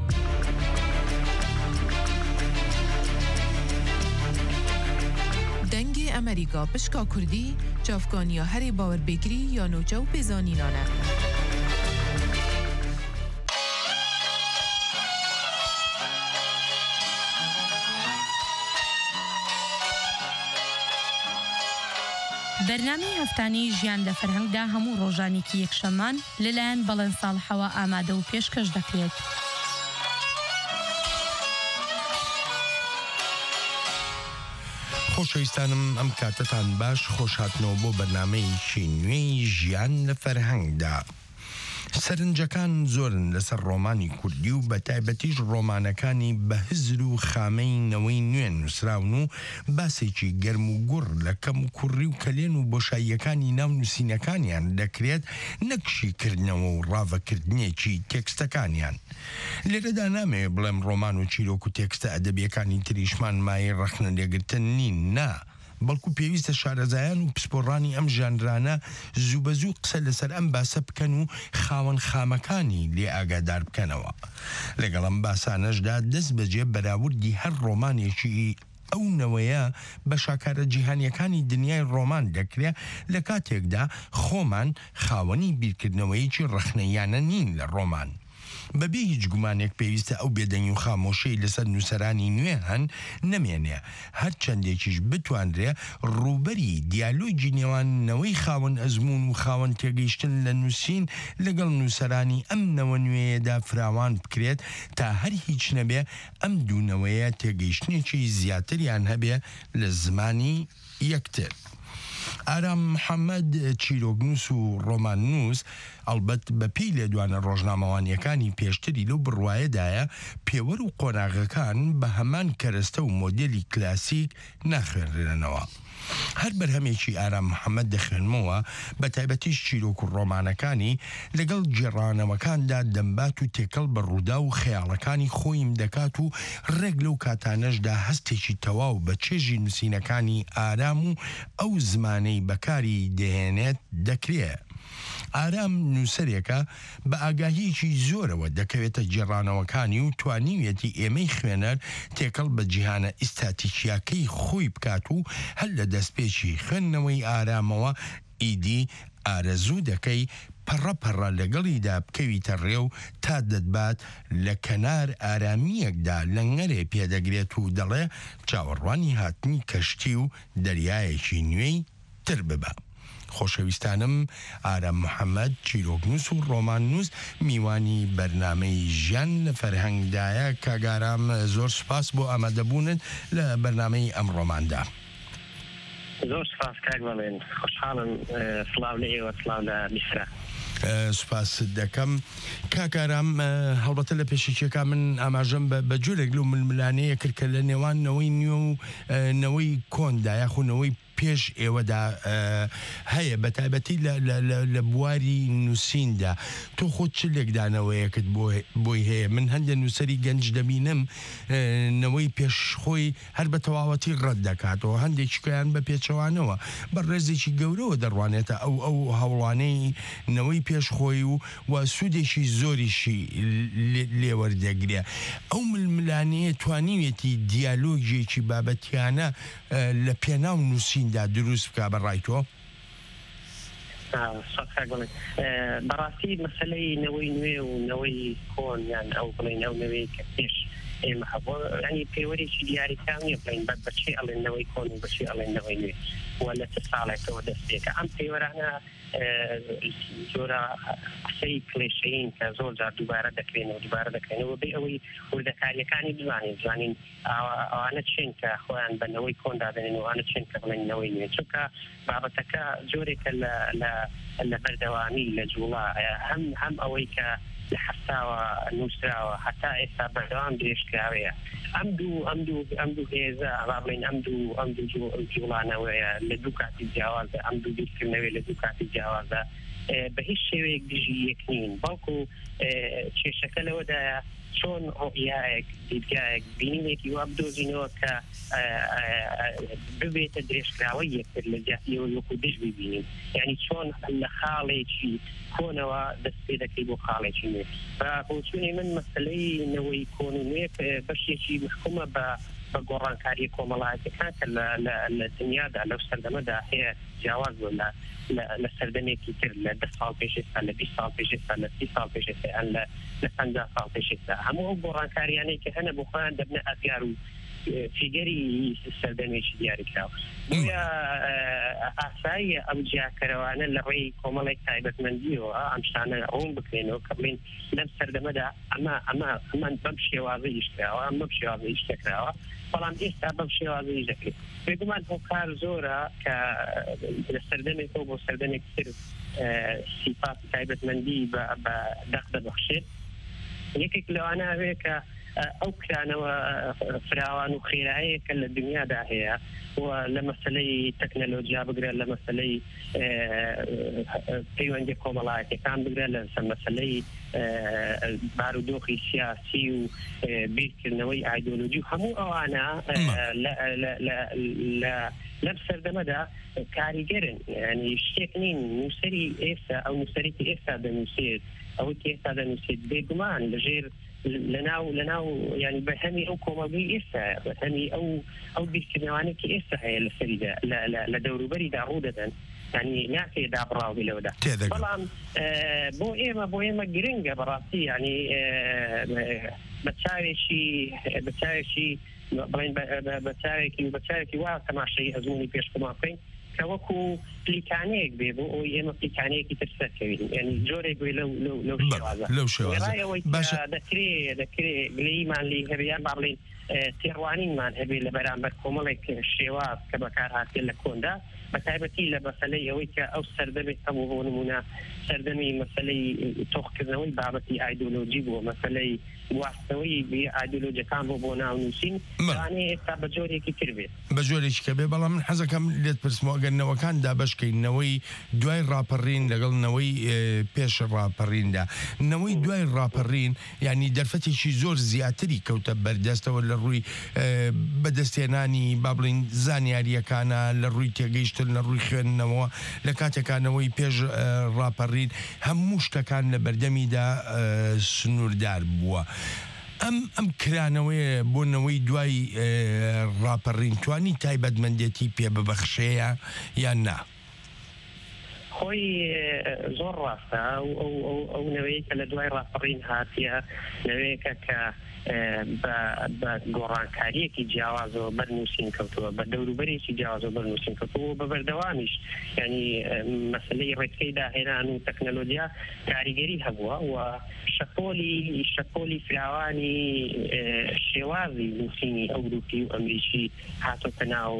دەنگی ئەمریکا پشکا کوردی چافکانیا هەرێ باوەربێگری یا نۆچە و پێزانینانە. بەرنامەی هەفتانەی ژیان لە فەرهەنگدا هەموو ڕۆژانێکی یەکشەمان لەلایەن بەڵێن ساڵحەوە ئامادە و پێشکەش دەکرێت. خۆشەویستانم ئەم کاتتان باش خۆشهاتنەوە بۆ بەرنامەیەکی نوێی ژیان لە فەرهەنگدا. سەرنجەکان زۆرن لەسەر ڕۆمانی کوردی و بە تایبەتیش ڕۆمانەکانی بەهزر و خامەینەوەی نوێن نووسراون و باسێکی گەرم و گوڕ لە کەم و کوڕی و کەلێن و بۆشاییەکانی ناو نووسینەکانیان دەکرێت نەکشیکردنەوە و ڕاوەکردنێکی تێکستەکانیان. لێرەدا نامەوێت بڵێم ڕۆمان و چیرۆک و تێکستە ئەدەبیەکانی تریشمان مای ڕەخنە لێگرتن نین نا. بەڵکو پێویستە شارەزایان و پسپۆڕانی ئەم ژانرانە زوو بە زوو قسە لەسەر ئەم باسە بکەن و خاوەن خامەکانی لێ ئاگادار بکەنەوە. لەگەڵ ئەم باسانەشدا دەست بەجێ بەراوردی هەر ڕۆمانێکی ئەو نەوەیە بە شاکارە جیهانیەکانی دنیای ڕۆمان دەکرێت لە کاتێکدا خۆمان خاوەنی بیرکردنەوەیەکی ڕەخنەیانە نین لە ڕۆمان. بەبێ هیچ گومانێک پێویستە ئەو بێدەنگ و خامۆشەی لەسەر نووسەرانی نوێ هەن نەمێنێ هەر چەندێکیش بتوانرێ ڕووبەری دیالۆگی نێوانەوەی خاوەن ئەزمون و خاوەن تێگەیشتن لە نووسین لەگەڵ نووسەرانی ئەم نەوە نوێیەدا فراوان بکرێت تا هەر هیچ نەبێ ئەم دوونەوەیە تێگەیشتنێکی زیاتریان هەبێ لە زمانی یەکتر. ئارام محەممەد چیرۆگنووس و ڕۆمان نووس ئەلبەت بەپی لێدوانە ڕۆژنامەوانیەکانی پێشتری لەو بڕوایەدایە پێوەر و قۆناغەکان بە هەمان کەرەستە و مۆدێلی کلاسیک ناخوێنرێنەوە. هەر بەرهەمێکی ئارام محەممەد دەخوێنمەوە بە تایبەتیش چیرۆک و ڕۆمانەکانی لەگەڵ جێڕانەوەکاندا دەمبات و تێکەڵ بە ڕوودا و خەیاڵەکانی خۆیم دەکات و ڕێک لەو کاتانەشدا هەستێکی تەواو بە چێژی نووسینەکانی ئارام و ئەو زمانەی بەکاری دەهێنێت دەکرێت. ئارام نووسەرێکە بە ئاگاهیەکی زۆرەوە دەکەوێتە جێڕانەوەکانی و توانیوێتی ئێمەی خوێنەر تێکەڵ بە جیهانە ئیستاتیکیاکەی خۆی بکات و هەر لە دەستپێکی خوێندنەوەی ئارامەوە ئیدی ئارەزوو دەکەی پەڕەپەڕە لەگەڵیدا بکەویتە ڕێو تا دەتبات لە کەنار ئارامیەکدا لەنگەرێ پێدەگرێت و دەڵێ چاوەڕوانی هاتنی کەشتی و دەریایەکی نوێی تر ببە. خۆشەویستانم ئارام محەممەد چیرۆگنووس و ڕۆمان نووس میوانی بەرنامەی ژیان لە فەرهەنگدایە کاگارام زۆر سوپاس بۆ ئامادەبوونن لە بەرنامەی ئەم ڕۆماندا. زۆر سپاس کاک بەڵێن خۆشحاڵم سڵاو لە ئێوە سڵاو لە میسرە. سوپاس دەکەم کاکارام هەڵبەتە لە پێشێکەکە من ئاماژەم بە جۆرێک لەو ململانەیە کرد کە لە نێوانەوەی نوێ و نەوەی کۆندا یاخونەوەی پێش ئێوەدا هەیە بە تایبەتی لە بواری نووسیندا تۆ خۆت چ لێکدانەوەیەکت بۆی هەیە من هەندێک نووسری گەنج دەبینم نەوەی پێشخۆی هەر بە تەواوەتی ڕەت دەکاتەوە هەندێکیان بە پێچەوانەوە بە ڕێزێکی گەورەوە دەڕوانێتە ئەو هەوڵانەی نەوەی پێشخۆی و سوودێکی زۆریشی لێوەردەگرێ ئەو ململانەیە توانیوێتی دیالۆگیێکی بابەتیانە لە پێناو نووسین دروست بکە بەڕای تۆ؟ بەڕاستی مەسەلەی نەوەی نوێ و نەوەی کۆن یان ئەو بڵێن ئەو نەوەی کە پێش ئێمە هەبوو ینی پێوەرێکی دیاریکان نیە بڵین بەچی ئەڵێنەوەی کۆن و بەچی ئەڵێنەوەی نوێ وە لە چه ساڵێکەوە دەستێکە ئەم پێوەرانە زۆرە قسەی کلێشەین کە زۆر جار دووبارە دەکرێنەوە دووبارە دەکرێنەوە بێ ئەوەی وردەکاریەکانی بزانین ئەوانە چین کە خۆیان بەنەوەی کۆندا دەنێن وانە چین کە بڵێنەوەی نوێ چونکە بابەتەکە جۆرێکە لە بەردەوامی لە جوڵا هەم ئەوەی کە لە حەساوە نووسراوە هەتا ئێستا بەردەوام درێژکراوەیە ئەم دوو هێزە بڵین ئەم دوو جوڵانەوەیە لە دوو کاتی جیاوازە ئەم دوو بیرکردنەوەی لە دوو کاتی جیاوازە بە هیچ شێوەیەک دژی یەک نین بەڵکو کێشەکە لەوەدایە چۆن ڕۆیایەک دیدگایەک بینینێکی وا بدۆزینەوە کە ببێتە درێژکراوەی یەکتر لە زیاتیەوە وەکو دژ ببینین یعنی چۆن لە خاڵێکی کۆنەوە دەست پێ دەکەی بۆ خاڵێکی نوێ بە بۆچوونی من مەسەلەی نەوەی کۆن و نوێ بەشێکی محکومە بە گۆڕانکاری کۆمەڵایەتەکان کە لە دنیادا لەو سەردەمەدا هەیە جیاواز بوو لە سەردەمێکی تر لە 10 ساڵ پێشێستا لە 20 ساڵ پێشێستا لە 30 ساڵ پێشێستا لە 50 ساڵ پێشێستا هەموو ئەو گۆڕانکاریانەی کە هەنە بۆ خۆیان دەبنە ئەزیار و فیگەری سەردەمێکی دیاریکراوە بۆیە ئاساییە ئەم جیاکەرەوانە لە ڕێی کۆمەڵێک تایبەتمەندیەوە ئەم شتانە ڕوون بکرێنەوە کە بڵین لەم سەردەمەدا ئەمان بەم شێوازە ئیشکراوە ئەم بەم شێوازە ئیشکراوە بەڵام ئێستا بەم شێوازە ئیش دەکرێت بێگومان ئەو کار زۆرە کە لە سەردەمێکەوە بۆ سەردەمێک تر سیفات تایبەتمەندی بە دەق دەبەخشێت یەکێک لەوانە هەیە کە ئەو کرانەوە فراوان و خێراییە کە لە دنیادا هەیە و لە مەسەلەی تەکنەلۆجیا بگرێت لە مەسەلەی پەیوەندی کۆمەڵایەتەکان بگرێت لە مەسەلەی بارودۆخی سیاسی و بیرکردنەوەی ئایدۆلۆژی و هەموو ئەوانە لەم سەردەمەدا کاریگەرن ینی شتێک نین نووسەری ئێستا ئەو نووسەرێکی ئێستا دەنووسێت ئەوەی ئێستا دەنووسێت بێگومان لەژێر لەناو ینی بە هەمی ئەو کۆمەڵگەی ئێستا بە هەمی ئەو بیرکردنەوانێکی ئێستا هەیە لە سەریدا لە دەوروبەریدا ڕوو دەدەن ینی ناکێ دابڕاوی لەوەدا بەڵام بۆ ئێمە گرنگە بەڕاستی ینی بە چاوێکی بڵین بە چاوێکی وا تەماشای ئەزمموی پێشکەما بکەین کە وەکو پلیکانەیەک بێ بۆ ئەوی ئێمە پلیکانەیەکی ترسەکەوین ینی جۆرێک گوێ لەو شێوازە دەکرێت گلەیمان لی هەبیان با بڵین تێڕوانینمان هەبێ لە بەرامبەر کۆمەڵێک شێواز کە بەکار هاتێت لە کۆندا بە تایبەتی لە مەسەلەی ئەوەی کە ئەو سەردەمێک هەبوو بۆ نمونە سەردەمی مەسەلەی تۆخکردنەوەی بابەتی ئایدۆلۆژی بووە مەسەلەی واستەوەی ئایدۆلۆژیەکان بۆ ناونووسین وانەیە ئێستا بە جۆرێکی تر بێت بە جۆرێکی کە بێ بەڵام من حەزەکەم لێت پرسمەوە گەرنەوەکان دابەشکەینەوەی دوای ڕاپەڕین لەگەڵنەوەی پێش ڕاپەڕیندا نەوەی دوای ڕاپەڕین ینی دەرفەتێکی زۆر زیاتری کەوتە بەردەستەوە لە ڕووی بەدەستێنانی با بڵین زانیاریەکانە لە ڕووی تێگەیشتن لە ڕووی خوێندنەوە لە کاتێکانەوەی پێش ڕاپەڕین هەموو شتەکان لە بەردەمیدا سنووردار بووە ئەم کرانەوەی بۆنەوەی دوای ڕاپەڕین توانی تایبەتمەندێتی پێ ببەخشەیە یان نا خۆی زۆر ڕاستە ئەو نەوەیە کە لە دوای ڕاپەڕین هاتیە نەوەیەکە کە بە گۆڕانکاریەکی جیاوازەوە بەرنووسین کەوتووە بە دەوروبەرێکی جیاوازەوە بەرنووسین کەوتووە بە بەردەوامیش ینی مەسەلەی ڕێکەکەی داهێنان و تەکنەلۆژیا کاریگەری هەبووە و شەپۆلی فراوانی شێوازی نووسینی ئەوروپی و ئەمریکی هاتۆتە ناو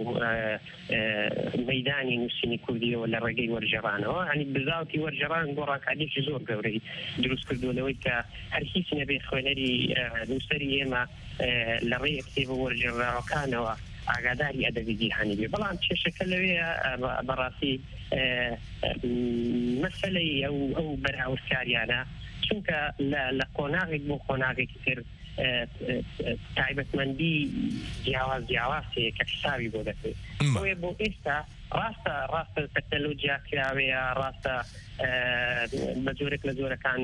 مەیدانی نووسینی کوردیەوە لە ڕێگەی وەرجێڕانەوە ینی بزاوتی وەرجێڕان گۆڕانکاریێکی زۆر گەورەی دروست کردوونەوەی کە هەر هیچ نەبێ خوێنەری نووسەری ئێمە لە ڕێی کتێبە وەرجێڕاوەکانەوە ئاگاداری ئەدەبی جیهانی بێ بەڵام کێشەکە لەوەیە بەڕاستی مەسەلەی ئەو بەراوردکاریانە چونکە لە قۆناغێک بۆ قۆناغێکی تر تایبەتمەندی جیاواز هەیە کە حسابی بۆ دەکرێت بۆیە بۆ ئێستا ڕاستە تەکنەلۆجیا کراوەیە ڕاستە بە جۆرێک لە جۆرەکان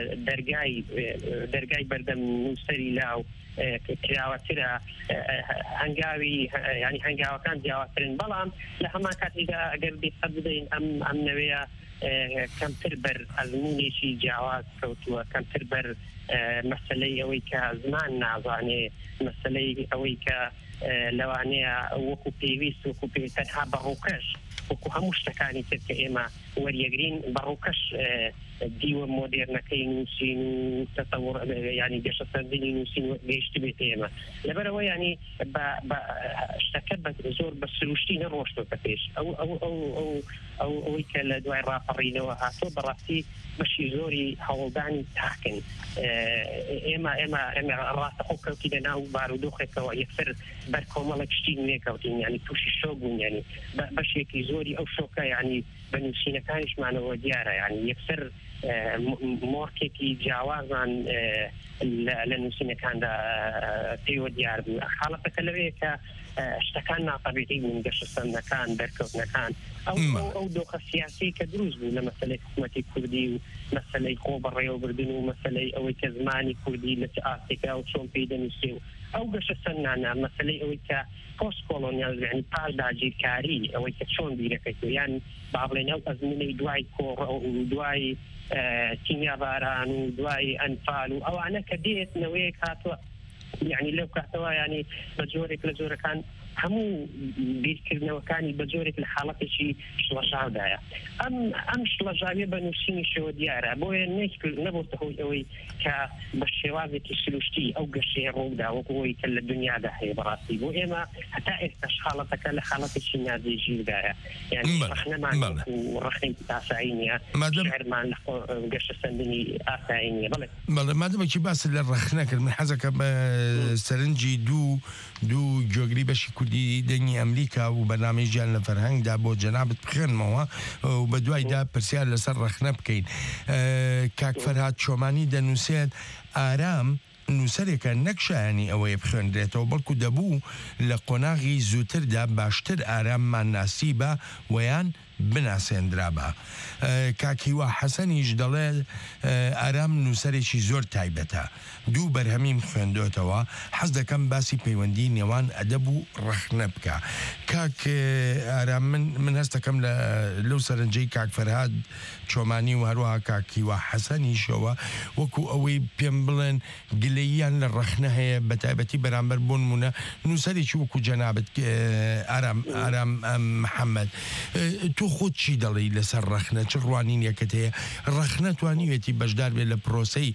دەرگای بەردەم نووسەری لاو کراوەترە هەنگاوی ینی هەنگاوەکان جیاواترن بەڵام لە هەمان کاتیدا ئەگەر دقت بدەین ئەم نەوەیە کەمتر بەر ئەزمونێکی جیاواز کەوتووە کەمتر بەر مەسلەی ئەوەی کە زمان نازانێ مەسلەی ئەوەی کە لەوانەیە وەکو پێویست وەکو تەنها بەڕووکەش وەکو هەموو شتەکانی تر کە ئێمە وەریەگرین بەڕووکەش دیوە مۆدێرنەکەی نووسین و تەتەوڕ ینی گەشەسەردنی نووسین گەیشت بێت ئێمە لەبەرەوە ینی شتەکە زۆر بە سروشتی نەڕۆشتۆکە پێش ئەوەی کە لە دوای ڕاپەڕینەوە هاتۆ بەڕاستی بەشی زۆری هەوڵدانی تاکن ئێمە ڕاستە خۆ کەوتی لە ناو بارودۆخێکەوە یەکسەر بەر کۆمەڵێک شتی نوێکەوتین ینی تووشی شۆ بوون ینی بەشێکی زۆری ئەو شۆکە ینی بە نووسینەکانیشمانەوە دیارە ینی یەکسەر مۆرکێکی جیاوازان لە نووسینەکاندا پێوە دیار بوو حاڵەتەکە لەوەیە کە شتەکان ناپەبێتی بوون گەشەسەندەکان دەرکەوتنەکان ئەو دۆخە سیاسی کە دروست بوو لە مەسەلەی حکوومەتی کوردی و مەسەلەی خۆ بەڕێوەبردن و مەسەلەی ئەوەی کە زمانی کوردی لە ئافریقا و چۆن پێی دەنووسێ و ئەو گەشەسەندانە مەسەلەی ئەوەی کە پۆست کۆلۆنیال ینی پاش داگیرکاری ئەوەی کە چۆن بیرەکەیت یان با بڵێن ئەو ئەزمونەی دوای کۆڕە و دوای تیمیا باران و دوای ئەنفال و ئەوانە کە دێتنەوەیەک هاتووە یعنی لەو کاتەوە ینی بە جۆرێک لە جۆرەکان هەموو بیرکردنەوەکانی بە جۆرێک لە حاڵەتێکی شڵەژاودایە ئەم شڵەژاویە بە نووسینیشەوە دیارە بۆیە نەبووتە هۆی ئەوەی کە بە شێوازێکی سروشتی ئەو گەشەیە ڕوودا وەکەوەی کە لە دنیادا هەیە بەڕاستی بۆ ئێمە هەتا ئێستاش حاڵەتەکە لە حاڵەتێکی نازێژیردایە یعنی ڕەخنەمان و ڕەخنەی ئاسایی نییە شێعرمان لە گەشە سەندنی ئاسایی نییە بەڵێ مادەمێکی باس لە ڕەخنە کرد من حەزەکە بە سەرنجی دوو جۆگری بەشی کوردی دەنگی ئەمریکا و بەنامەی ژیان لە فەرهەنگدا بۆ جەنابەت بخێنمەوە و بە دوایدا پرسیار لەسەر ڕەخنە بکەین کاک فەرهاد چۆمانی دەنووسێت ئارام نووسەرێکە نەکشایانی ئەوەیە بخوێنرێتەوە بەڵکو دەبوو لە قۆناغی زووتردا باشتر ئاراممان ناسی بە ویان بناسێنرا بە کاکیوا حەسەنیش دەڵێ ئارام نووسەرێکی زۆر تایبەتە دوو بەرهەمیم خوێندۆتەوە حەز دەکەم باسی پەیوەندی نێوان ئەدەب و ڕەخنە بکە کاک ئارام من هەست دەکەم لەو سەرنجەی کاک فەرهاد چۆمانی و هەروەها کاکیوا حەسەنیشەوە وەکو ئەوەی پێم بڵێن گلەییان لە ڕەخنە هەیە بە تایبەتی بەرامبەر بۆ نمونە نووسەرێکی وەکو جەنابەت ئارام محەممەد تۆ خۆت چی دەڵی لەسەر ڕەخنە چ ڕوانینیەکەت هەیە ڕەخنە توانیوێتی بەشدار بێت لە پرۆسەی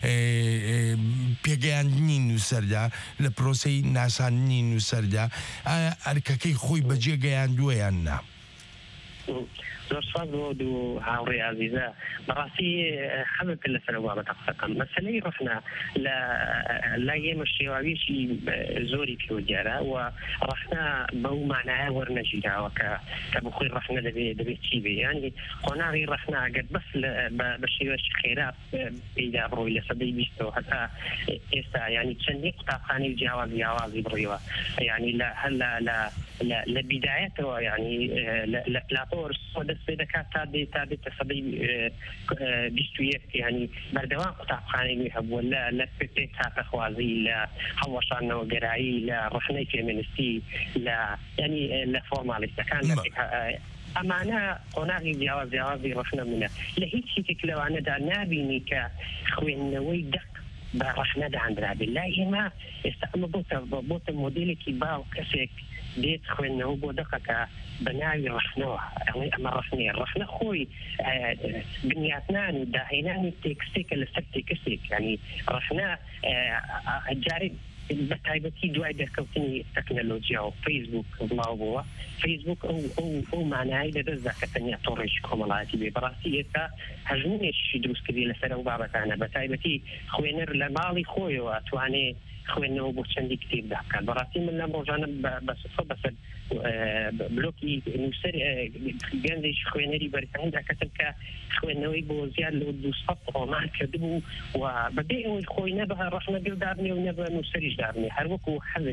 پێگەیاندنی نووسەردا لە پرۆسەی ناساندنی نووسەردا ئەرکەکەی خۆی بەجێ گەیاندووەیان نا زۆر سوپاس بۆ دوو هاوڕێی عەزیزە بەڕاستی حەزت لەسەرەوە بە تەقسەکەم مەسەلەی ڕەخنە لای ئێمە شێواویەکی زۆری پێوە دیارە و ڕەخنە بەو مانایە وەرنەژیراوە کە بخۆی ڕەخنە دەبێت چی بێ ینی قۆناغی ڕەخنە ئەگەر بەس بە شێوەیەکی خێرا پێیدا بڕۆی لە سەدەی بیستەوە هەتا ئێستا ینی چەندی قوتابخانەی جیاوازی بڕیوە ینی لە بیدایەتەوە ینی لە پلاتۆرس دەست پێ دەکات تا دێتە سەدەی 21 ینی بەردەوام قوتابخانەی هەبووە لە پێ کاتەخوازی لە هەڵوەشانەوە گەرایی لە ڕەخنەی فێمینیستی ینی لە فۆرمالیستەکان ئەمانە قۆناغی جیاوازی ڕەخنە منە لە هیچ شتێک لەوانەدا نابینی کە خوێندنەوەی دەق بە ڕەخنەدا هەندرابێت لای ئێمە ئێستا ئەمە بۆتە مۆدێلێکی باو کەسێک دێت خوێندنەوە بۆ دەقەکە بە ناوی ڕەخنەوە ئەمە ڕەخنەیە ڕەخنە خۆی بنیاتنان و داهێنانی تێکستێکە لەسەر تێکستێک ینی ڕەخنە جارێک بە تایبەتی دوای دەرکەوتنی تەکنەلۆجیا و فەیسبوک بڵاو بووە فەیسبوک ئەو مانایی لەدەستدا کە تەنیا تۆڕێکی کۆمەڵایەتی بێ بەڕاستی ئێستا هەژمونێکی دروستکردی لەسەر ئەو بابەتانە بە تایبەتی خوێنەر لە ماڵی خۆیەوە توانێت خوێندنەوە بۆ چەندی کتێبدا بکات بەڕاستی من لەم ڕۆژانە بەسەر بلۆکی نووسەر گەنجێکی خوێنەری بەریتانی داکەتم کە خوێندنەوەی بۆ زیاد لە 200 ڕۆمان کردبوو و بەبێ ئەوەی خۆی نەبە ڕەخنە گردارنێ و نەبە نووسەریش دارنێ هەروەکو حەزێک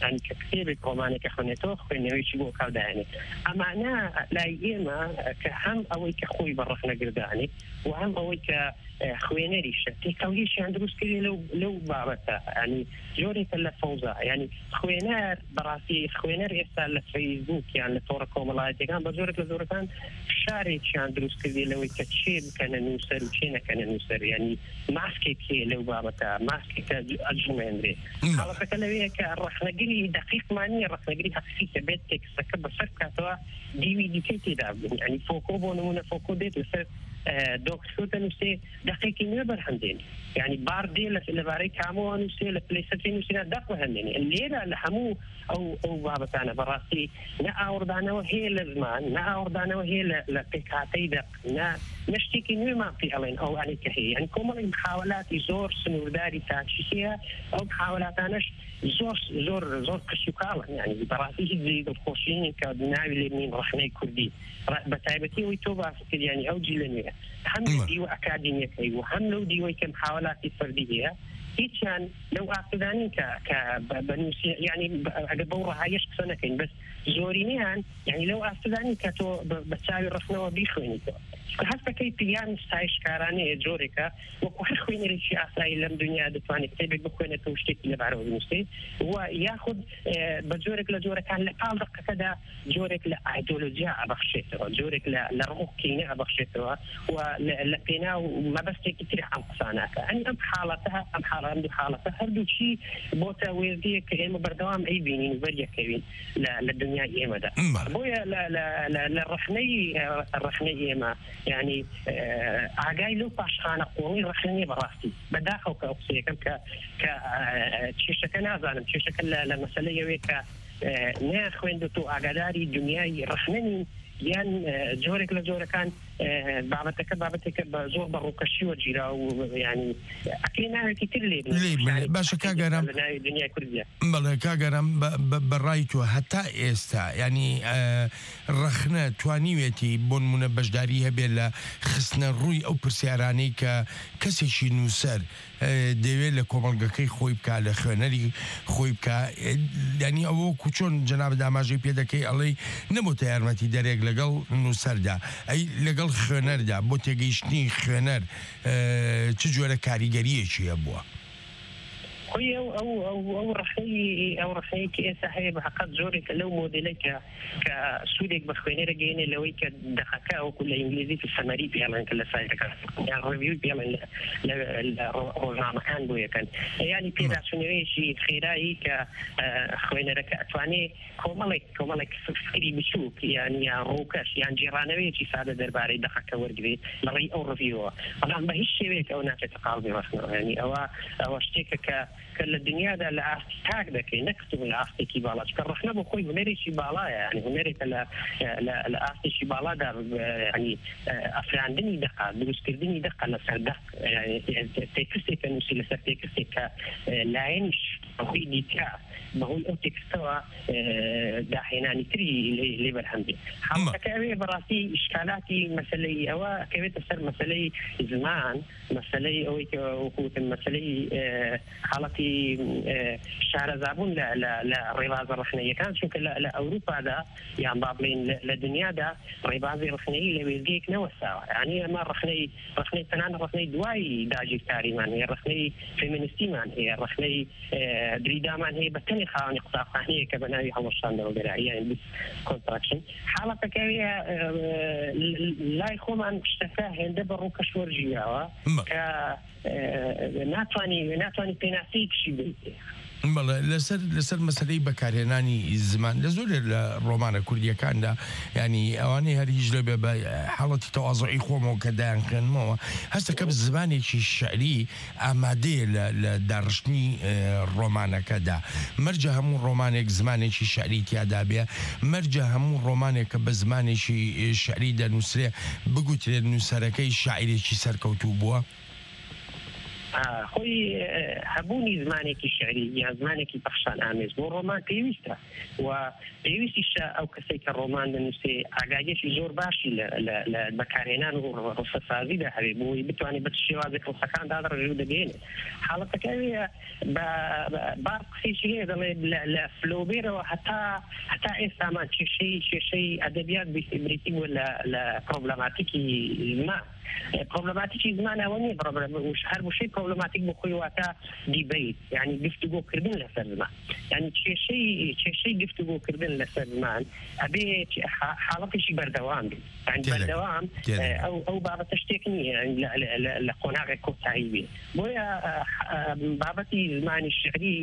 يعني ككتابة كومانة كخونيتو خوينويشي بو كالداني أما أنا لا إيما كهم أو كخوي برخنا قرداني وهم أو كخوينريش تكويش عند روسكري لو بابتا يعني جوري كلا فوزا يعني خوينار براسي خوينار يسال الفيسبوك يعني لطورة كومالاتي كان بزورك لزورة كان شاري عند روسكري لو كتشيب كان نوسر وشينا كان نوسر يعني ماسكي كي لو بابتا ماسكي كأجمعندري على فكرة كرخنا قري دقيق معني رخنا قري حقيقة بيتك سكب سكتوا دي دي كي يعني فوكو بونمونا فوكو ديت وصير دوك شوتا نسي دقيقي نبر هندين يعني باردي لباري كامو نسي لبليستين نسي دقوا هندين الليلة لحمو أو بابتانا براسي نا أوردانا وهي لزمان نا أوردانا وهي لبيكاتي دق نا نشتكي نما في ألين أو يعني كهي يعني كومل محاولات يزور سنورداري تاكشيها أو محاولات أناش زور كشوكالا يعني براسي زي الخوشين كدناوي لمن رحنا كردي بتايبتي ويتوبا يعني أو جيلانية هم ديو أكاديمية كي وهم لو ديو كمحاولات فردية كان لو أعتداني كبنوسي يعني أقبورها هايش سنة كين بس زورينيان يعني لو أعتداني كتو بتساوي رفنا وبيخويني حتى كي بيان ستايش كاراني جوريكا وكل خويني ريشي أسرائيل لم دنيا دفاني كتابك بخوينة توشتك اللي بعرف المستي وياخد بجورك لجورك كان لقال دقة كده جورك لأيديولوجيا أبخشته جورك لرموكينة أبخشته ولقينا وما بس كتير عن قصاناك يعني أم حالتها هردو شيء بوتا ويزيك إما بردوام أي بينين وبريا كوين للدنيا إيما ده بويا الرخني إيما يعني عجاي لو باشخانة قومي رخني براستي بداخل كأقصي كم كتشيشة كنازل تشيشة لمسألة يويك ناخوين دتو عجداري دنياي رخني يان جورك لجورك كان بابتك بزور بروكشي وجيرا ويعني أكينا كتير لي باش كاغرام الدنيا كردية بله كاغرام برايتو حتى استا يعني رخنا توانيويتي بون منبشداريها بلا خصنا الروي او برسياراني كسي شي نوسر دەوێت لە کۆمەڵگەکەی خۆی بکە لە خوێنەری خۆی بکە ینی ئەوە کوچۆن جەناب داماژەی پێ دەکەی ئەڵێ نەبووتە یارمەتی دەرێک لەگەڵ نووسەردا ئەی لەگەڵ خوێنەردا بۆ تێگەیشتنی خوێنەر چ جۆرە کاریگەریەکیە بووە خويا او رخي كيسا هي بحقات زورك لو موديلك كسودك بخويني رجيني لو كدخكا او كل انجليزي في السماري بيعمل كل سايتك يعني ريفيو بيعمل الرجال مكان بويا كان يعني كذا شنو شيء خيراي كخويني رك اتواني كومالك فكري بشوك يعني روكاش يعني جيرانوي شي ساده درباري دخكا ورجي لغي او ريفيو انا بهش شيء او ناس تقالبي رخنا يعني او اشتكك كل الدنيا ده لاستاك ده كي نكتب الاستي كي بالا كرخنا بخوي هنري شي بالا يعني هنري الاستي شي بالا ده يعني افراندني دقه دوستردني دقه لسردق يعني تكسي كنوسي لسرتكسي ك لاينش خوي كا بقول اوتكستوا داحينا نتري لي بالحمد حاولت كاوي براسي اشكالاتي مسألة او كيف تصير مسألة زمان مسألة او وقوت مسألة حالتي شهر زابون لا رياضة رخنية كان شوف لا أوروبا ده يعني بابلين للدنيا ده رياضة رخنية اللي بيجيك نوسع يعني ما رخني تنان رخني دواي داجي كاري مان هي رخني فيمينستي مان هي رخني دريدا مان هي بتني خاني قطاع هي كبناوي حوشان ده وغيرها يعني بس كونتراكشن حالة كاوية لا يخوم عن اشتفاه هند بروكش ورجيا ك ناتواني بيناسيك شي بيتي بەڵێ لەسەر مەسەلەی بەکارهێنانی زمان لە زۆر لە ڕۆمانە کوردیەکاندا ینی ئەوانەی هەریش لەبێ بە حاڵەتی تەواضعی خۆمەوە کە دایانخێنمەوە هەستەکە زمانێکی شعری ئامادەیە لە داڕشتنی ڕۆمانەکەدا مەرجە هەموو ڕۆمانێک زمانێکی شعری تیادا بێ مەرجە هەموو ڕۆمانێک کە بە زمانێکی شعری دەنووسرێ بگوترێت نووسەرەکەی شاعیرێکی سەرکەوتوو بووە خۆی هەبوونی زمانێکی شعری یا زمانێکی بەخشان ئامێز بۆ ڕۆمان پێویستە و پێویستیشە ئەو کەسێک کە ڕۆمان دەنووسێ ئاگادێکی زۆر باشی لە بەکارهێنان و ڕستەسازیدا هەبێ بۆی بتوانێت بە شێوازێک ڕستەکان دادڕێژ دەگەێنێ حاڵەتەکە بار قسێکی هەیە دەڵێ لە فلۆبێرەوە هەتا ئێستامان کێشەی ئەدەبیات بریتی بووە لە پرۆبلەماتیکی زمان پرۆبلەماتیکی زمان ئەوە نیە هەر بۆشەی پرۆبلەماتیک بۆ خۆی واتە دیبەیت یعنی گفتوگۆکردن لەسەر زمان یعنی کێشەی گفتوگۆکردن لەسەر زمان ئەبێ حاڵەتێکی بەردەوام بێت یعنی بەردەوام ئەو بابەتە شتێک نییە لە قۆناغێک کۆتایی بێ بۆیە بابەتی زمانی شعری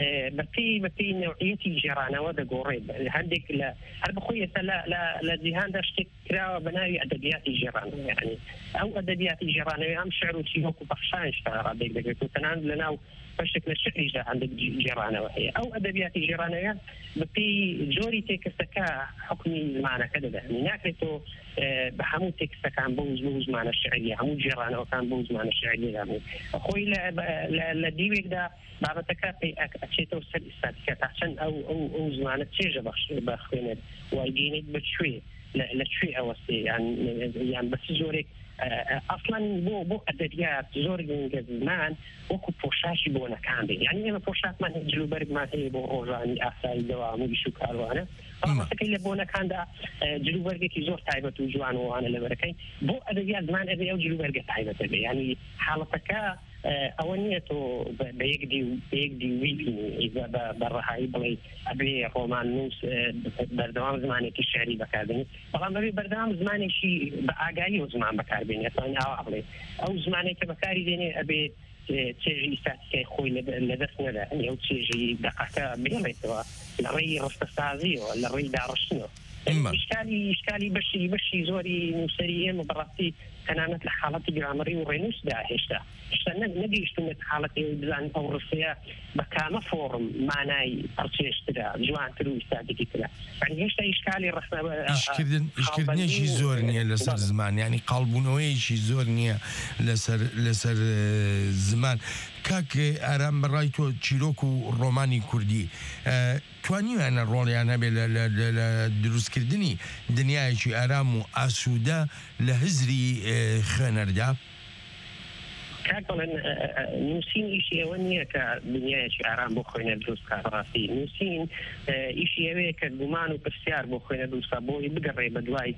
بەپێی نەوعیەتی جێرانەوە دەگۆڕێت هەندێک هەر بخۆی ئێستا لە جیهاندا شتێک کراوە بە ناوی ئەدەبیاتی جێرانەوە یعنی ئەو ئەدەبیاتی جێرانەوەی ئەم شعر و چیرۆک و بەخشانشتا ڕادێک دەگرێت و تەنان لەناو بەشێک لە شعریشدا هەندێک جێرانەوە هەیە ئەو ئەدەبیاتی جێرانەوە بەپێی جۆری تێکستەکە حکمی زمانەکە دەدەن ناکرێتەوە بە هەموو تێکستەکان بۆ زمانە شعریە هەموو جێرانەوەکان بۆ زمانە شعری دەبێت خۆی لە دیوێکدا بابەتەکە پێی ئەچێتەوە سەر ئیستاتیکە تا چەند ئەو زمانە چێژە بەخوێنێت وایدێنێت بەکوێ لەکوێ ئەوەستێ یان بەچ زۆرێک ئەسڵەن بۆ ئەدەبیات زۆر گەنگە زمان وەکو پۆشاشی بۆنەکان بێ یعنی ئێمە پۆشاکمان جلوبەرگمان هەیە بۆ ڕۆژانی ئاسایی دەوام و بیش و کاروانە بەڵامەکەی لە بۆنەکاندا جلوبەرگێکی زۆر تایبەت و جوان وانە لەبەرەکەی بۆ ئەدەبیات زمان ئەبێ ئەو جلوبەرگە تایبەتە بێ یعنی حاڵەتەکە ئەوە نییە تۆ بە یەکدی ویبینی بەڕەهایی بڵێ ئەبێ ڕۆمان نووس بەردەوام زمانێکی شعری بەکاردێنێت بەڵام ئەبێ بەردەوام زمانێکی بە ئاگایی و زمان بەکاربێنێت ئەوە بڵێ ئەو زمانێک کە بەکاری دێنێ ئەبێ چێژی ئیستاتیکای خۆی لەدەست نەدا ئەو چێژی دقەکە بێڵێتەوە لە ڕێی ڕستەسازیەوە لە ڕێی داڕشتنەوە ئیشکالی بەشی زۆری نووسەری ئێمە بەڕاستی تەنانەت لە حاڵەتی گرامەری و ڕێنووسدا هێشتا نەگەیشتونێت حاڵەتی بزان ئەو ڕستەیە بە کامە فۆڕم مانای پڕچێشترا جوانتر و ئیستاتیکی ترا هێشتا ئیشکالی ئیشکردنێکی زۆر نییە لەسەر زمان ینی قاڵبوونەوەیشی زۆر نییە لەسەر زمان کاک ئارام بەڕای تۆ چیرۆک و ڕۆمانی کوردی توانیوانە ڕۆڵیان هەبێ لە دروستکردنی دنیایەکی ئارام و ئاسوودە لە هزری خوێنەردا کاکڵێن نووسین ئیشی ئەوە نییە کە دنیایەکی ئارام بۆ خوێنە دروستکە ڕاستی نووسین ئیشی ئەوەیە کە گومان و پرسیار بۆ خوێنە دروستکە بۆی بگەڕێ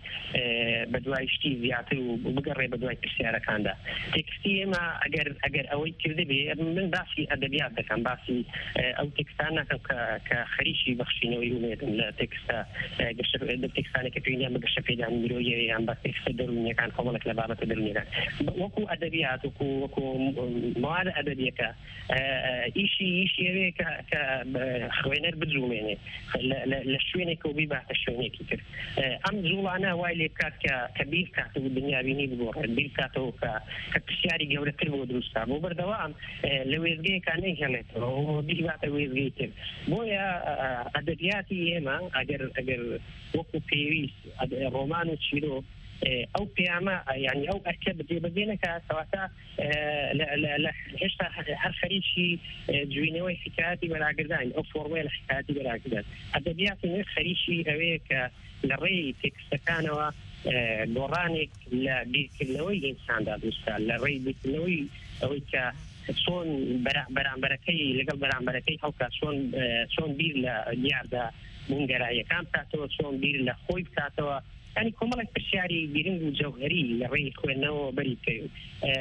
بە دوای شتی زیاتر و بگەڕێ بە دوای پرسیارەکاندا تێکستی ئێمە ئەگەر ئەوەی کردە بێ من باسی ئەدەبیات دەکەم باسی ئەو تێکستان ناکەم کە خەریکی بەخشینەوەی وێتم لە تێکستانێکە پێیان بە گەشە پێدان مرۆیە یان بە تێکستە دەرونیەکان کۆمەڵێک لە بابەتە دەرونیەکان وەکو ئەدەبیات وەکو مواد ئەدەبیەکە ئیشی ئەوەیە کە خوێنەر بجوڵێنێ لە شوێنێک و بیباتە شوێنێکی کرد ئەم جوڵانە وای لێ بکات کە بیر کاتەوە دنیابینی بگۆڕێت بیر کاتەوە کە پرسیاری گەورەتر بۆ دروستە بۆ بەردەوام لە وێزگەیەکان نەیهێڵێتەوە بیباتە وێزگەی تر بۆیە ئەدەبیاتی ئێمە ئەگەر وەکو پێویست ڕۆمان و چیرۆ ئەو پێیامە ینی ئەو ئەرکە بەدێنەکە کەواتە هێشتا هەر خەریکی جوینەوەی حکایەتی بەراگردان ئەو فۆرمەیە لە حکایەتی بەراگردان ئەدەبیاتی نوێ خەریکی ئەوەیە کە لە ڕێی تێکستەکانەوە گۆڕانێک لە بیرکردنەوەی ئینساندا دروستە لە ڕێی بیرکردنەوەی ئەوەی کە چۆن بەرامبەرەکەی لەگەڵ بەرامبەرەکەی هەڵکە چۆن بیر لە دیاردا بوونگەراییەکان بکاتەوە چۆن بیر لە خۆی بکاتەوە ینی کۆمەڵێک پرسیاری گرنگ و جەوهەری لە ڕێی خوێندنەوە بەری کرد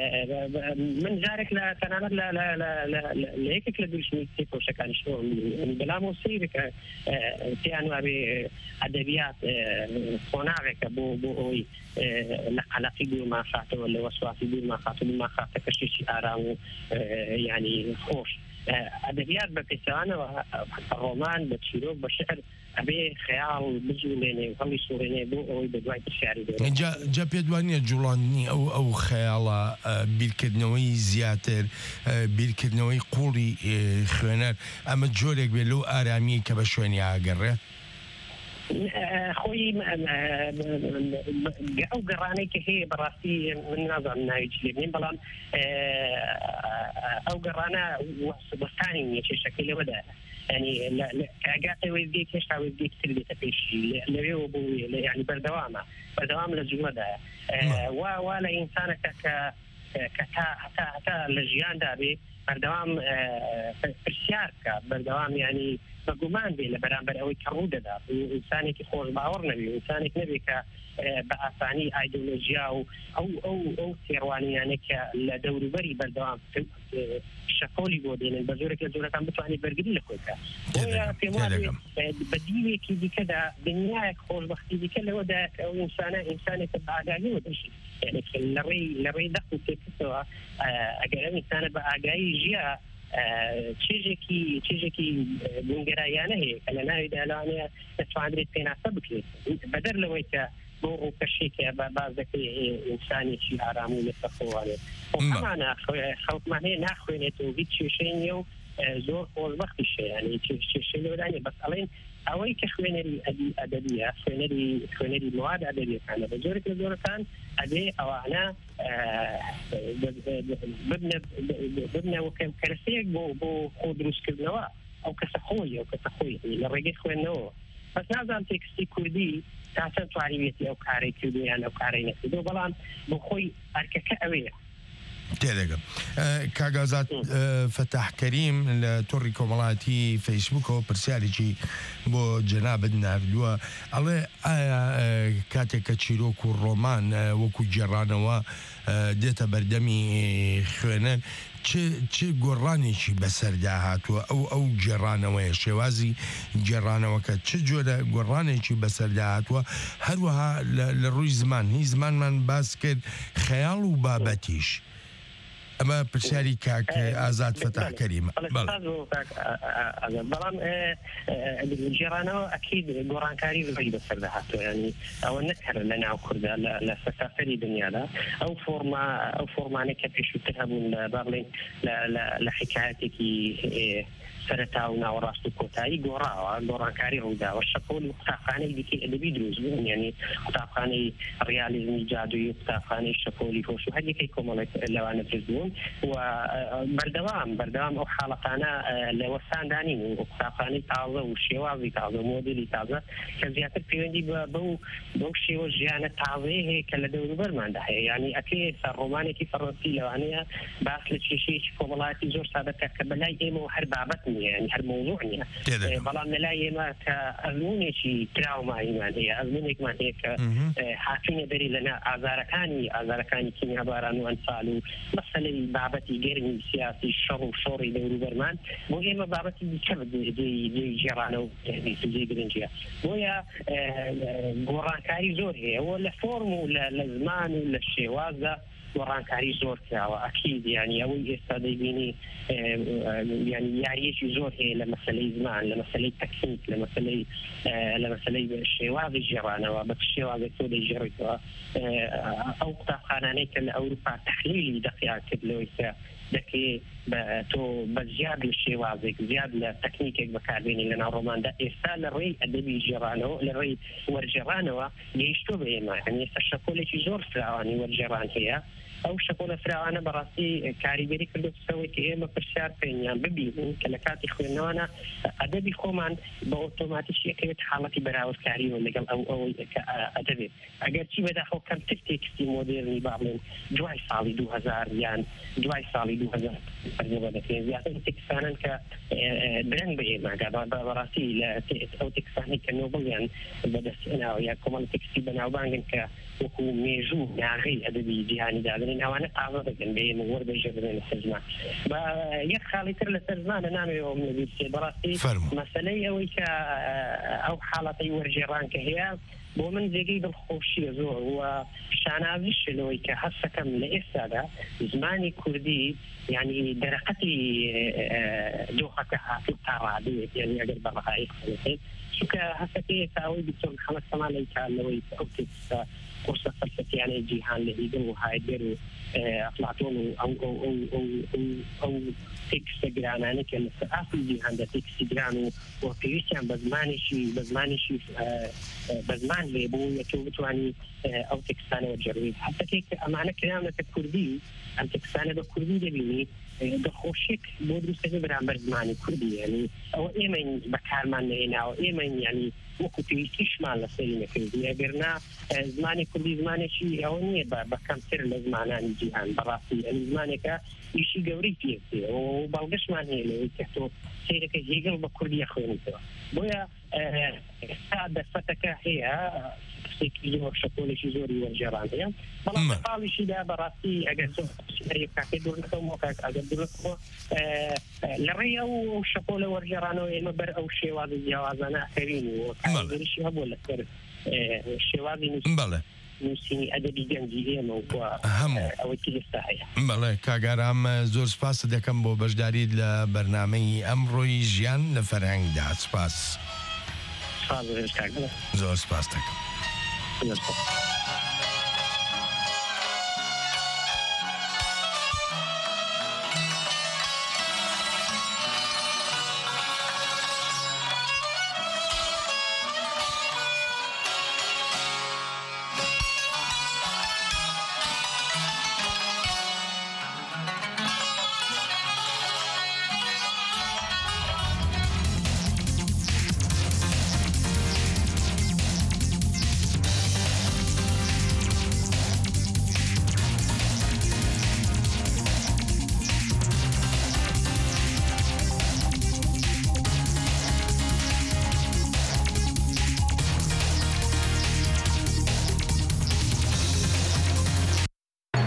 من جارێک لە تەنانەت لە یەکێک لە دروشمی تێکۆشەکانیشەوە بەلامەوە سەیرەکە پێیان وابێ ئەدەبیات قۆناغێکە بۆ ئەوەی لە قەلەقی دوورماخاتەوە لە وەسواسی دوورماخاتە کەشێکی ئارام و ینی خۆش ئەدەبیات بە پێچەوانەوە ڕۆمان بە چیرۆک بە شعر ئەبێ خەیاڵ بجوڵێنێ و هەڵی سوڕێنێ بۆ ئەوەی بە دوای پرسیاری جا پێدوانیە جوڵاندنی ئەو خەیاڵە بیرکردنەوەی زیاتر بیرکردنەوەی قوڵی خوێنەر ئەمە جۆرێک بێ لەو ئارامی کە بە شوێنی ئاگەڕێ خوي او قراني كهي براسي من نظر نايجي من بلان او قرانا وثاني شكل ودا يعني لا كاجاتي ويديك ايش ويديك تلبي تفيشي يعني بردوام للجوده ولا انسان حتى لجيان دابي بردوام برسياركا بردوام يعني بقومان بي لبرامبر اوي كروده دا انساني كي خوش باور نبي انساني نبي ك بأساني ايديولوجيا او ثيرواني يعني كالدور بري بردوام شكولي بودين البزورك الزورة كان بتواني برقدي لكوكا ويا في مواد بديوي كي دي كده دنياك خوش بختي دي كده وداك او انسانة تبقى قاقي ودشي يعني لري دخل تكتوا اگر انسانة بقى قاقي جيا تشيجي بنقرايانه هي كلنا إذا لانه نتفاعل بين عصبك بدر لويك بو كشيك بعضك إنساني شيء عرامي للتخوانه وكمان خوف ما هي ناخوينه وبيتشي شيء زور فوز وقت الشيء يعني شيء لو يعني بس علين أوي كخوينة الأدبية خوينة المواد الأدبية كان بزورك كان أدي أو أنا بدنا وكرسيك بو خودروس كبنوا أو كسخوي لرجع خوينه بس نازل تكستي كردي تحسن تعريبيتي أو كاري كردي أو كاري نفسي دو بلان بخوي أركك أويه تێدەگەم کاگازات فتح کەریم لە تۆڕی کۆمەڵاتی فەیسبووک و پرسیارێکی بۆ جەنابەت ناردووە ئەڵێ ئایا کاتێک کە چیرۆک و ڕۆمان وەکو جێڕانەوە دێتە بەردەمی خوێنەر چه گۆڕانێکی بەسەردا هاتووە ئەو جێڕانەوەیە شێوازی جێڕانەوەکە چه جۆرە گۆڕانێکی بەسەردا هاتووە هەروەها لە ڕووی زمان هی زمانمان باس کرد خەیاڵ و بابەتیش اما پرسیاری کاک آزاد فتح کریم بلام جيرانه اكيد قرانكاري زي بسرده هاتو يعني او نكر لنا كردا لسفافري دنيا لا او فورما نكفي شو تهبون بابلين لحكايتك سرتاونا وراستو كوتاي قرانكاري رودا والشكول قطافاني ديكي ادبي دروز يعني قطافاني رياليزم جادوي قطافاني الشكولي فوشو هذه كيكم لو انا تزون وبردوام او حلقانا لوسان داني وقطافاني تازه وشيوازي تازه موديلي تازه كزياتر بيوندي بو شيو جيانه تازه هيك لدور برمان ده يعني اكيد الروماني كي فرنسي لو انا باس لشي كوملاتي زور سابقه كبلاي ايمو حربابتني يعني هالموضوع يعني بلان نلاقي ما كأزموني شيء تراوما إيمانية أزمونك ما هيك حاكين بري لنا أزاركاني كيميا باران وأنفالو مثلا بابتي جرمي سياسي شوري دوري برمان وهي بابتي بكبد دي جيرانو دي برنجيا ويا قرانكاري زور هي ولا فورم ولا لزمان ولا الشيوازة ورانكاري زور كاوا اكيد يعني اوي استاديني يعني يعيش زور هي لمساله زمان لمساله تكنيك لمساله الشواذ الجيران وبالشواذ سود الجيران او قانونيك الاوروبا تحليلي دقيقه كبلويسا دكي تو بزياد الشواذ زياد التكنيك بكاربين لنا رومان ده ارسال الري ادبي جيرانو للري ورجيرانو يشتو بيما يعني الشكول شي زور فراواني والجيران هي او شكونا فراوانا براسي كاريبيري كردو تسوي كي اما برشار بينيان ببين كلكاتي خوينوانا ادبي خومان باوتوماتيشي كيت حالتي براوز كاري ولا او ادبي اگر چی بدا خو كم تكتيكسي مودرني بابلين جواي سالي 2000 يعني جواي سالي 2000 برجبه كي زياده تكسانن ك برن بي ما قاعد براسي لا او تكساني كنوبل يعني بدا انا يا كومان تكسي بناو بانجن ك وكو ميجو ناغي ادبي جهاني دادن اوانا تعرض جنبي من ورد جبرين السجمان يخالي تر السجمان انا يوم نبي براسي مساله ويك او حالتي ورجيران كهي ومن زيجي بالخوشية زور وشانازش اللي كهسة كم لإسادة زماني كردي يعني درقتي دوخة في القارة يعني أقل برهاي شو كهسة كي تاوي بسون 5 سنوات اللي كان لوي أوكي قرصة فلسفيانة جيهان لهيدن وهايدر أفلاطون أو تكست جراناني كان أصل جيهان ده تكست جرانو وكريستيان بزمانشي بزمان ليبو يتوبتواني أو تكستانة وجروي حتى كيك أمانة كلامنا كردي أن تكستانة بكردي دبيني دخوشك بودرو سجبر عمر زماني كردي يعني أو إيمن بكار من هنا أو إيمن يعني وكو تيش مال لسينا كردي أجرنا زماني كردي زماني شيء أو نية بكم سر لزمانان جيهان براسي يعني زمانك يشي قوري فيه وبلغش من هنا تحتو سيرك هيجل بكردي أخواني بويا هذا فتك هي تكيو شكول شي زوري والجرانية والله قال شي ده براسي أجلسوا شيء كاكدور نكمل كاكدور لريا وشكول والجرانو يمبر أو شيء واضح جوازنا آخرين وكان شيء هبول لكر شيء واضح بله نووسینی ئەدەبی گەنجی ئێمە ئەوەی تلستاهەیە بەڵێ کاگارام زۆر سپاس دەکەم بۆ بەشداریت لە بەرنامەی ئەمڕۆی ژیان لە فەرهەنگدا سپاس زۆر سپاس دەکەم.